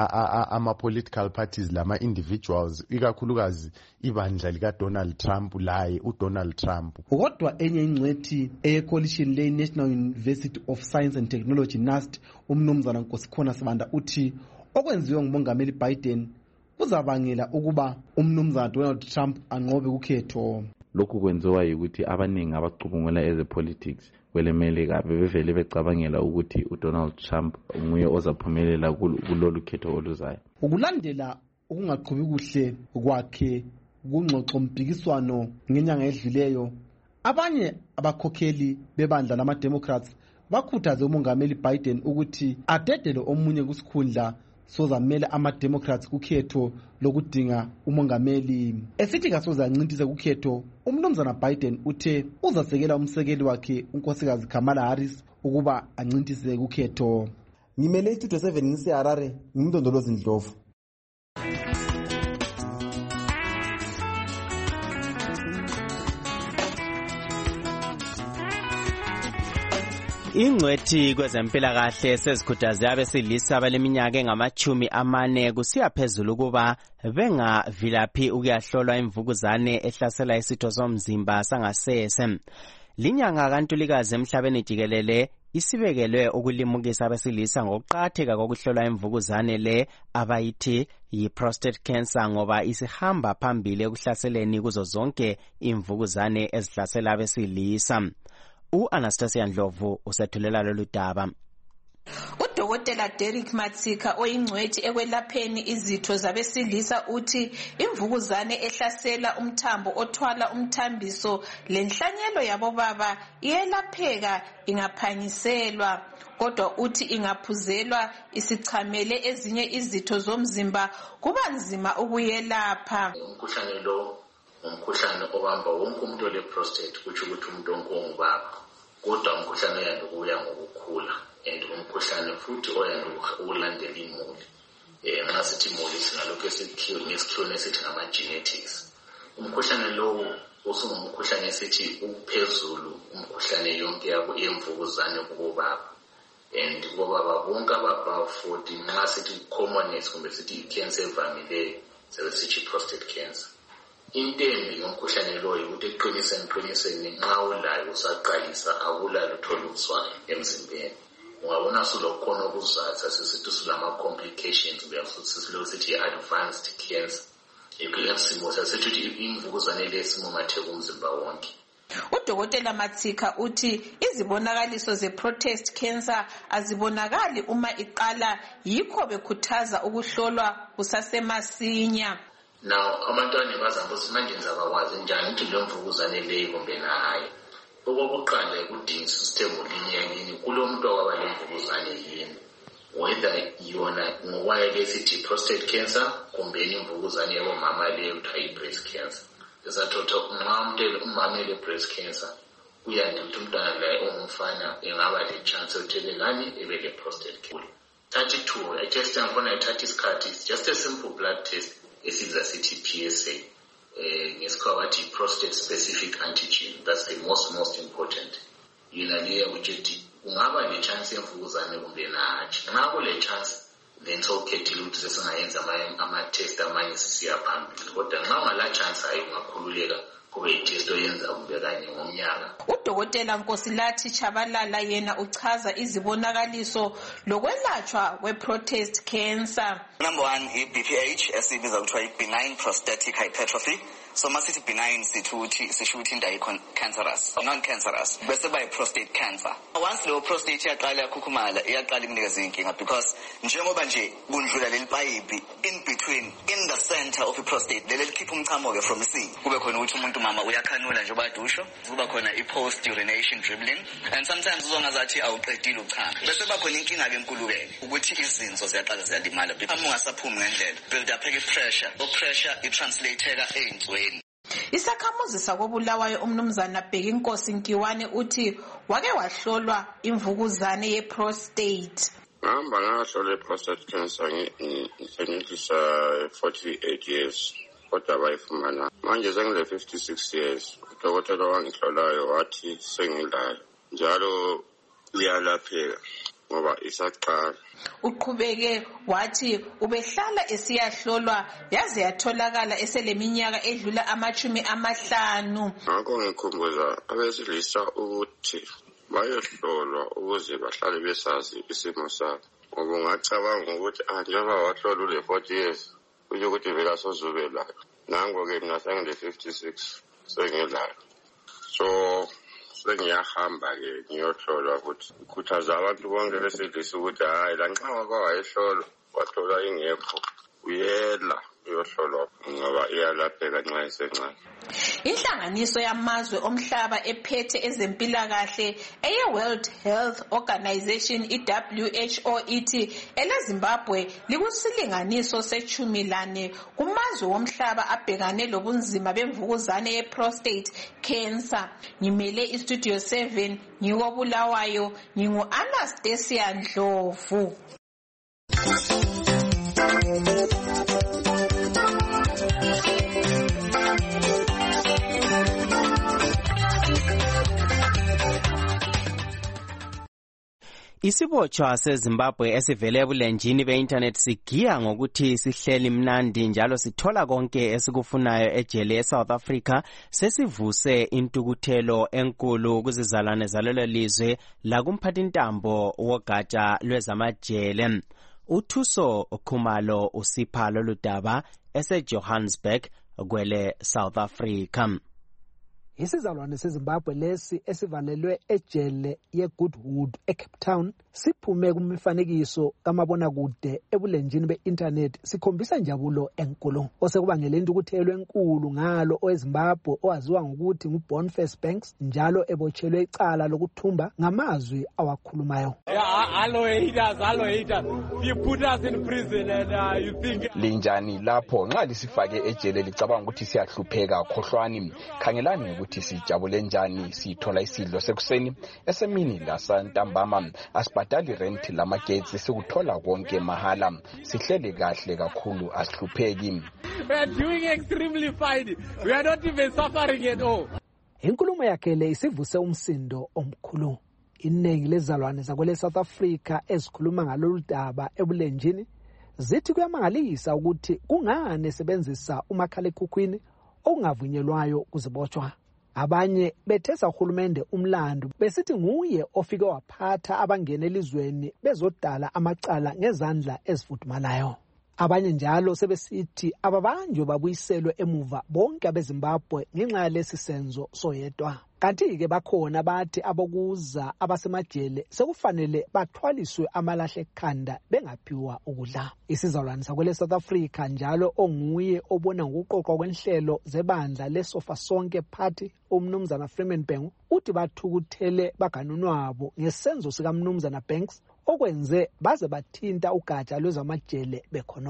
ama political parties lama individuals ikakhulukazi ibandla lika Donald Trump laye uDonald Trump. Kodwa enye ingcwethi ecoalition le National University of Science and Technology NUST umnumzana Nkosikhona Sibanda uthi okwenziwe ngumongameli Biden kuzabangela ukuba umnumzana Donald Trump anqobe ukhetho. Lokhu kwenziwa ukuthi abaningi abacubungula ezepolitics kwelemelika bebevele becabangela ukuthi uDonald Trump nguye ozaphumelela kulolu khetho oluzayo. Ukulandela ukungaqhubi kuhle kwakhe kungxoxo mpikiswano ngenyanga edluleyo abanye abakhokheli bebandla lama Democrats bakhuthaze umongameli Biden ukuthi adedele omunye kusikhundla sozamela ama-Democrats kukhetho lokudinga umongameli. Esithi kasoze ancintise kukhetho, umnumzana Biden uthe uzasekela umsekeli wakhe unkosikazi Kamala Harris ukuba ancintise kukhetho. Ngimele i-Studio seven ngiseHarare, ngimndondolozi Ndlovu. Ingcwethi kwezempilakahle sezikhuthaze abesilisa abaleminyaka engamachumi amane kusiya phezulu kuba bengavilaphi ukuyahlolwa imvukuzane ehlasela isitho somzimba sangasese. Linyanga kaNtulikazi emhlabeni jikelele isibekelwe ukulimukisa abesilisa ngokuqatheka kokuhlolwa imvukuzane le abayithi yi-prostate cancer ngoba isihamba phambili ekuhlaseleni kuzo zonke imvukuzane ezihlasela abesilisa. U-Anastasia Ndlovu usethulela lolu daba. Udokotela Derek Matsika oyingcwethi ekwelapheni izitho zabesilisa uthi imvukuzane ehlasela umthambo othwala umthambiso lenhlanyelo yabo baba iyelapheka ingaphanyiselwa, kodwa uthi ingaphuzelwa isichamele ezinye izitho zomzimba kuba nzima ukuyelapha. Umkhuhlane lo umkhuhlane obamba wonke umuntu ole-prostate kutsho ukuthi umuntu wonke ongubaba, kodwa umkhuhlane oyanda ukuya ngokukhula and umkhuhlane futhi oyanda ukulandela imuli. Um nxa sithi imuli singalokhu ngesikhiweni esithi ngama-genetics. Umkhuhlane lowo usungumkhuhlane esithi uphezulu umkhuhlane yonke yabo yemvukuzane kubobaba. And kubobaba bonke ababa-forty nxa sithi commonness kumbe sithi i-cancer evamileyo sebesithi prostate cancer. Intembi ngomkhuhlane loyo ukuthi eqiniseni qiniseni nxa ulayo usaqalisa akulalo uthola ukuswayo emzimbeni. Ungabona sulokhona okuzaza sisithi sulama-complications uyasilo sithi i-advanced cancer. Ikulesimo sasithi imvukuzane lesimumatheka umzimba wonke. Udokotela Matsika uthi izibonakaliso ze-prostate cancer azibonakali uma iqala, yikho bekhuthaza ukuhlolwa kusasemasinya. Now abantwana bazambuza manje ngizabakwazi njani ukuthi le mvukuzane leyo kumbe nahayi. Okokuqala ukudinga isystem linye yini kulo muntu okwaba le mvukuzane yini, whether yona ngokwayo lesithi prostate cancer kumbe imvukuzane yabomama leyo kuthiwa yi-breast cancer. Esathatha umama umama le breast cancer uyande ukuthi umntwana la ongumfana engaba le chance yokuthelelani ebe le prostate cancer. thirty-two i-test yakhona ithatha isikhathi, it's just a simple blood test esibizwa sithi P S A. Eh ngesikhathi wathi prostate specific antigen, that's the most most important. Yena leyo ukuthi ungaba le chance yemvukuzane kumbe nathi. Ngakho le chance then sokhethile ukuthi sesingayenza ama-test amanye sisiya phambili, kodwa nxa ungala chance ayi ungakhululeka kube i-test oyenza kumbe kanye ngomnyaka. Udokotela Nkosilathi Chabalala yena uchaza izibonakaliso lokwelatshwa kwe-prostate cancer. Number one, i-B P H esibiza kuthiwa i-benign prostatic hypertrophy. So masithi benign sithuthi sisho ukuthi into cancerous, non-cancerous, bese ba prostate cancer. Once lo prostate yaqala yakhukhumala iyaqala ikunikeza inkinga because njengoba nje kundlula leli pipe in between, in the center of the prostate leli likhipha umchamo ke from C, kube khona ukuthi umuntu mama uyakhanula nje obadusho, kuba khona i-post urination dribbling, and sometimes uzongazathi awuqedile uchama, bese ba khona inkinga ke enkulukene ukuthi izinso ziyaqala ziyalimala uma ungasaphumi ngendlela, build up pressure, o pressure i-translator ey'nsweni. Isakhamuzi sakobulawayo umnumzana Bhekinkosi Nkiwane uthi wake wahlolwa imvukuzane ye-prostate. Ngihamba ngahlola i-prostate cancer ngisenelisa forty-eight years, kodwa bayifumana. Manje sengile fifty-six years. Udokotela wangihlolayo wathi sengilayo. Njalo uyalapheka ngoba isaqala. Uqhubeke wathi ubehlala esiyahlolwa yaze yatholakala eseleminyaka edlula amachumi amahlanu. Ngakho ngikhumbuza abesilisa ukuthi bayohlolwa ukuze bahlale besazi isimo sabo. Ngoba ungacabanga ukuthi njengoba wahlola ule forty years kusho ukuthi vele sozubelayo. Nango-ke mina sengile fifty-six sengilayo. So sengiyahamba-ke ngiyohlolwa futhi ikhuthaza abantu bonke besilisa ukuthi hhayi la nxa wake wayehlolwa wathola ingekho uyela uyohlolwa ngoba iyalapheka nxa isencane. Inhlanganiso yamazwe omhlaba ephethe ezempilakahle eye-World Health Organization i-W H O ithi eleZimbabwe likusilinganiso sechumi lane kumazwe womhlaba abhekane lobunzima bemvukuzane ye-prostate cancer. Ngimele iStudio seven ngikobulawayo, ngingu-Anastasia Ndlovu. Isibotshwa seZimbabwe esivele ebulenjini be-internet sigiya ngokuthi sihleli mnandi njalo sithola konke esikufunayo ejele eSouth Africa sesivuse intukuthelo enkulu kuzizalwane zalelo lizwe lakumphathintambo wogatsha lwezamajele. Uthuso Khumalo usipha lolu daba eseJohannesburg kwele South Africa. Isizalwane seZimbabwe lesi esivalelwe ejele yeGoodwood eCape Town siphume kumifanekiso kamabonakude ebulenjini be-internet sikhombisa injabulo enkulu osekubangele intukuthelo enkulu ngalo oweZimbabwe owaziwa ngokuthi nguBoniface Banks njalo ebotshelwe icala lokuthumba ngamazwi awakhulumayo. Linjani lapho nxa lisifake ejele licabanga ukuthi siyahlupheka khohlwani, khangelani ukuthi sijabule njani sithola isidlo sekuseni esemini lasantambama asibhadali rent lamagetsi sikuthola konke mahala sihlele kahle kakhulu asihlupheki. We are doing extremely fine. We are not even suffering at all. Inkulumo yakhe le isivuse umsindo omkhulu. Iningi lezalwane zakwele South Africa ezikhuluma ngalolu daba ebulenjini zithi kuyamangalisa ukuthi kungane sebenzisa umakhalekhukhwini okungavunyelwayo kuzibotshwa. Abanye bethesa uhulumende umlando besithi nguye ofike waphatha abangena elizweni bezodala amacala ngezandla ezifudumalayo. Abanye njalo sebesithi ababanjwe babuyiselwe emuva bonke abeZimbabwe ngenxa yalesi senzo soyedwa. Kanti ke bakhona bathi abokuza abasemajele sekufanele bathwaliswe amalahle ekhanda bengaphiwa ukudla. Isizalwane sakwele South Africa njalo onguye obona ngokuqoqwa kwenhlelo zebandla leSofa Sonke Party umnumzana Freeman Bhengu uthi bathukuthele baganunwabo ngesenzo sika mnumzana Banks okwenze baze bathinta ugatsha lwezamajele bekhonona.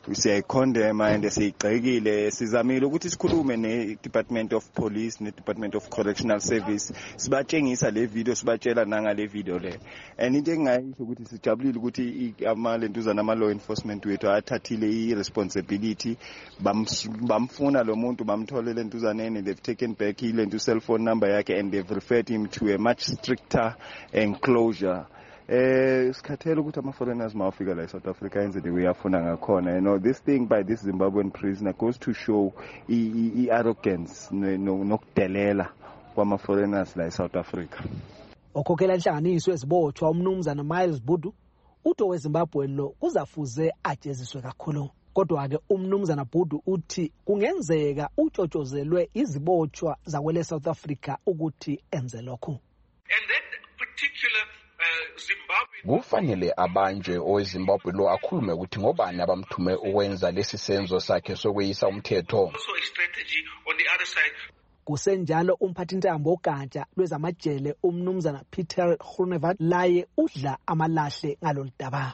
siyayicondema and siyigxekile. Sizamile ukuthi sikhulume ne-Department of Police ne-Department of Correctional Service sibatshengisa le video, sibatshela nanga le video le. And into engayisho ukuthi sijabulile ukuthi amalentuzana ama law enforcement wethu athathile i-responsibility, bamfuna lo muntu bamthole lentuzaneni, they've taken back ile cell phone number yakhe and they've referred him to a much stricter enclosure. Eh sikhathela ukuthi ama foreigners mawafika la eSouth Africa yenze the way afuna ngakhona. You know, this thing by this Zimbabwean prisoner goes to show i arrogance nokudelela kwama foreigners la eSouth Africa. Okhokhela inhlanganiso ezibotshwa umnumzana Miles Budu uthi weZimbabwe lo kuzafuze ajeziswe kakhulu. Kodwa ke umnumzana Budu uthi kungenzeka utshotshozelwe izibotshwa zakwele South Africa ukuthi enze lokho. And that particular kufanele abanje oweZimbabwe lo akhulume ukuthi ngobani abamthume ukwenza lesi senzo sakhe sokweyisa umthetho. Kusenjalo umphathintambo ogatsha lwezamajele umnumzana Peter Groenewald laye udla amalahle ngaloludaba.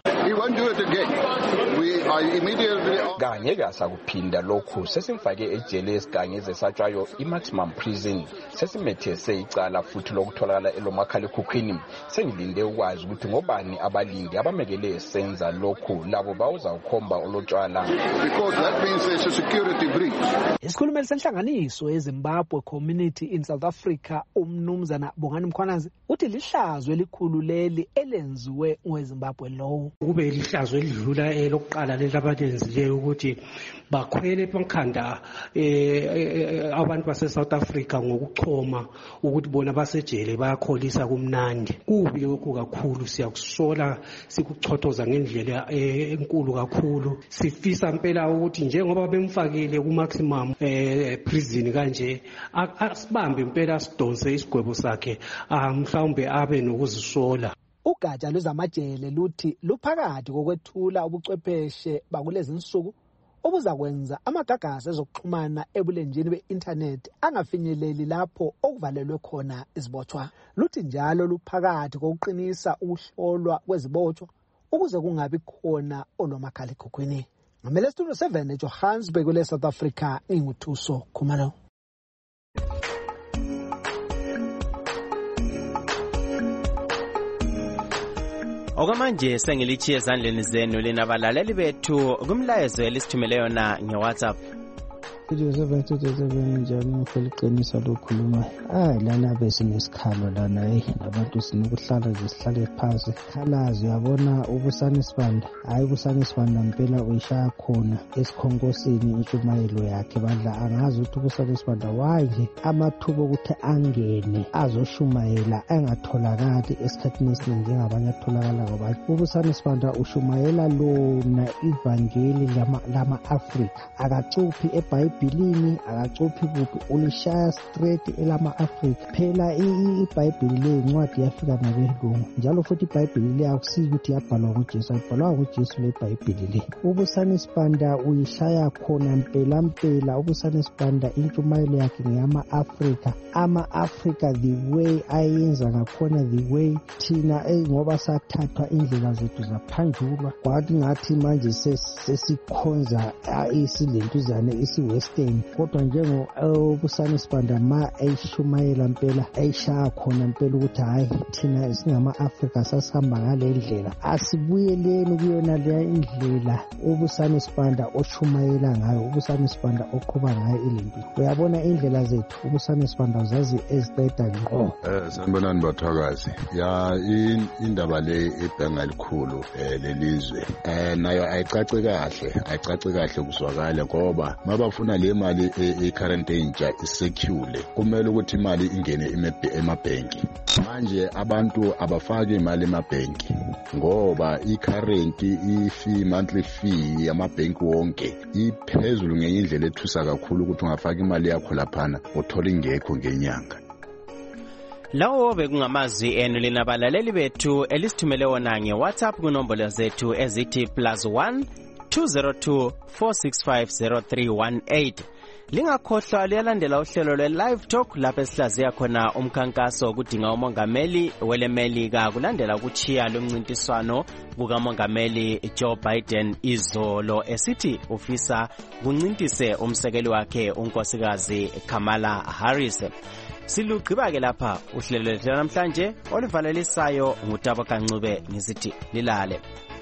Kanye kasakuphinda lokhu sesimfake ejele esiganye ezesatshwayo i-maximum prison, sesimethese icala futhi lokutholakala elomakhalekhukhwini. Sengilinde ukwazi ukuthi ngobani abalindi abamekele senza lokhu labo bawuzawukhomba olotshwala. Isikhulumeli senhlanganiso eZimbabwe Community in South Africa umnumzana Bongani Mkhwanazi uthi lihlazo elikhulu leli elenziwe ngoweZimbabwe lo. Kube lihlazo elidlula elokuqala lelabalenzileyo ukuthi bakhwele phankhanda abantu base South Africa ngokuchoma ukuthi bona basejele bayakholisa kumnandi. Kubi lokho kakhulu, siyakusola sikuchothoza ngendlela enkulu kakhulu. Sifisa impela ukuthi njengoba bemfakile ku maximum prison kanje asibambe impela sidonse isigwebo sakhe mhlawumbe abe nokuzisola. Ugatsha lwezamajele luthi luphakathi kokwethula ubuchwepheshe bakulezi insuku obuzakwenza amagagasi ezokuxhumana ebulenjini be-internet angafinyeleli lapho okuvalelwe khona izibotshwa. Luthi njalo luphakathi kokuqinisa ukuhlolwa kwezibotshwa ukuze kungabi khona olwamakhalekhukhwini. Ngamele Studio seven eJohannesburg kule South Africa inguthuso Khumalo. Okwamanje sengilichiye ezandleni zenu lina balaleli bethu kumlayezo elisithumele yona ngeWhatsApp. Studio seven Studio seven njani ngifeliqinisa lokhuluma. Ah lana besinesikhalo lana eh nabantu sinokuhlala zisihlale phansi. Khalazi yabona ubusani sibanda. Hayi ubusani sibanda impela uyishaya khona esikhonkosini intshumayelo yakhe badla angazi ukuthi ubusani sibanda waje amathuba ukuthi angene azoshumayela engatholakali esikhathini esiningi njengabanye atholakala ngoba ubusani sibanda ushumayela lona ivangeli lama lama Afrika akacuphi eBhayibhelini Bilini akacuphi kuphi ulishaya straight elama Africa. Phela iBhayibheli le incwadi yafika nabelungu njalo futhi iBhayibheli le akusiki ukuthi yabhalwa nguJesu, yabhalwa nguJesu le Bhayibheli le. Ubusani sibanda uyishaya khona mpela mpela. Ubusani sibanda intshumayelo yakhe ngeyama Africa, ama Africa the way ayenza ngakhona, the way thina ngoba sathathwa indlela zethu zaphanjulwa kwathi ngathi manje sesikhonza isilentuzane isiwest. Kodwa njengo ubusani sibanda ma ayishumayela mpela ayishaya khona mpela ukuthi hayi thina singama Africa sasihamba ngale ndlela asibuyeleni kuyona le indlela ubusani sibanda oshumayela ngayo, ubusani sibanda oqhuba ngayo ilempi. Uyabona indlela zethu ubusani sibanda uzazi eziqeda ngqo. Eh sanibonani bathakazi ya indaba le ebhanga elikhulu lelizwe eh nayo ayicace kahle ayicace kahle kuzwakala ngoba mabafuna le mali e-current entsha isecure kumele ukuthi imali ingene emabhenki. Manje abantu abafaki imali emabhenki ngoba i-current i-fee monthly fee yamabhenki wonke iphezulu ngenye indlela ethusa kakhulu ukuthi ungafaka imali yakho laphana uthola ingekho ngenyanga. Lawo bekungamazwi enu lina balaleli bethu elisithumele wona ngeWhatsApp kunombolo zethu ezithi plus one two zero two four six five zero three one eight. Lingakhohlwa liyalandela uhlelo lwe-Live Talk lapho esihlaziya khona umkhankaso kudinga umongameli welemelika kulandela ukuchiya lomncintiswano kukamongameli Joe Biden izolo esithi ufisa kuncintise umsekeli wakhe unkosikazi Kamala Harris. Silugqiba ke lapha uhlelo lwethu namhlanje oluvalelisayo ngutaba kancube ngisithi lilale.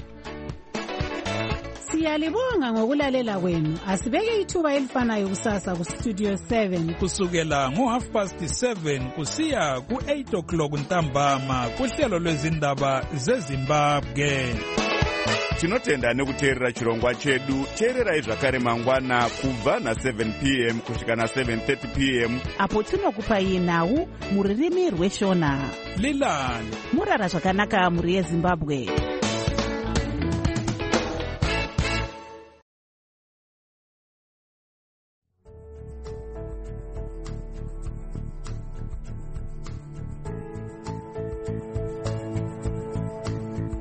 Siyalibonga ngokulalela kwenu. Asibeke ithuba elifanayo kusasa ku Studio seven kusukela ngo half past seven kusiya ku eight o'clock ntambama kuhlelo lwezindaba zeZimbabwe. Tinotenda nekuteerera chirongwa chedu. Teererai zvakare mangwana kubva na seven p m kusvika na seven thirty p m apo tinokupai nhau muririmi rweshona. Lilani murara zvakanaka muri yeZimbabwe.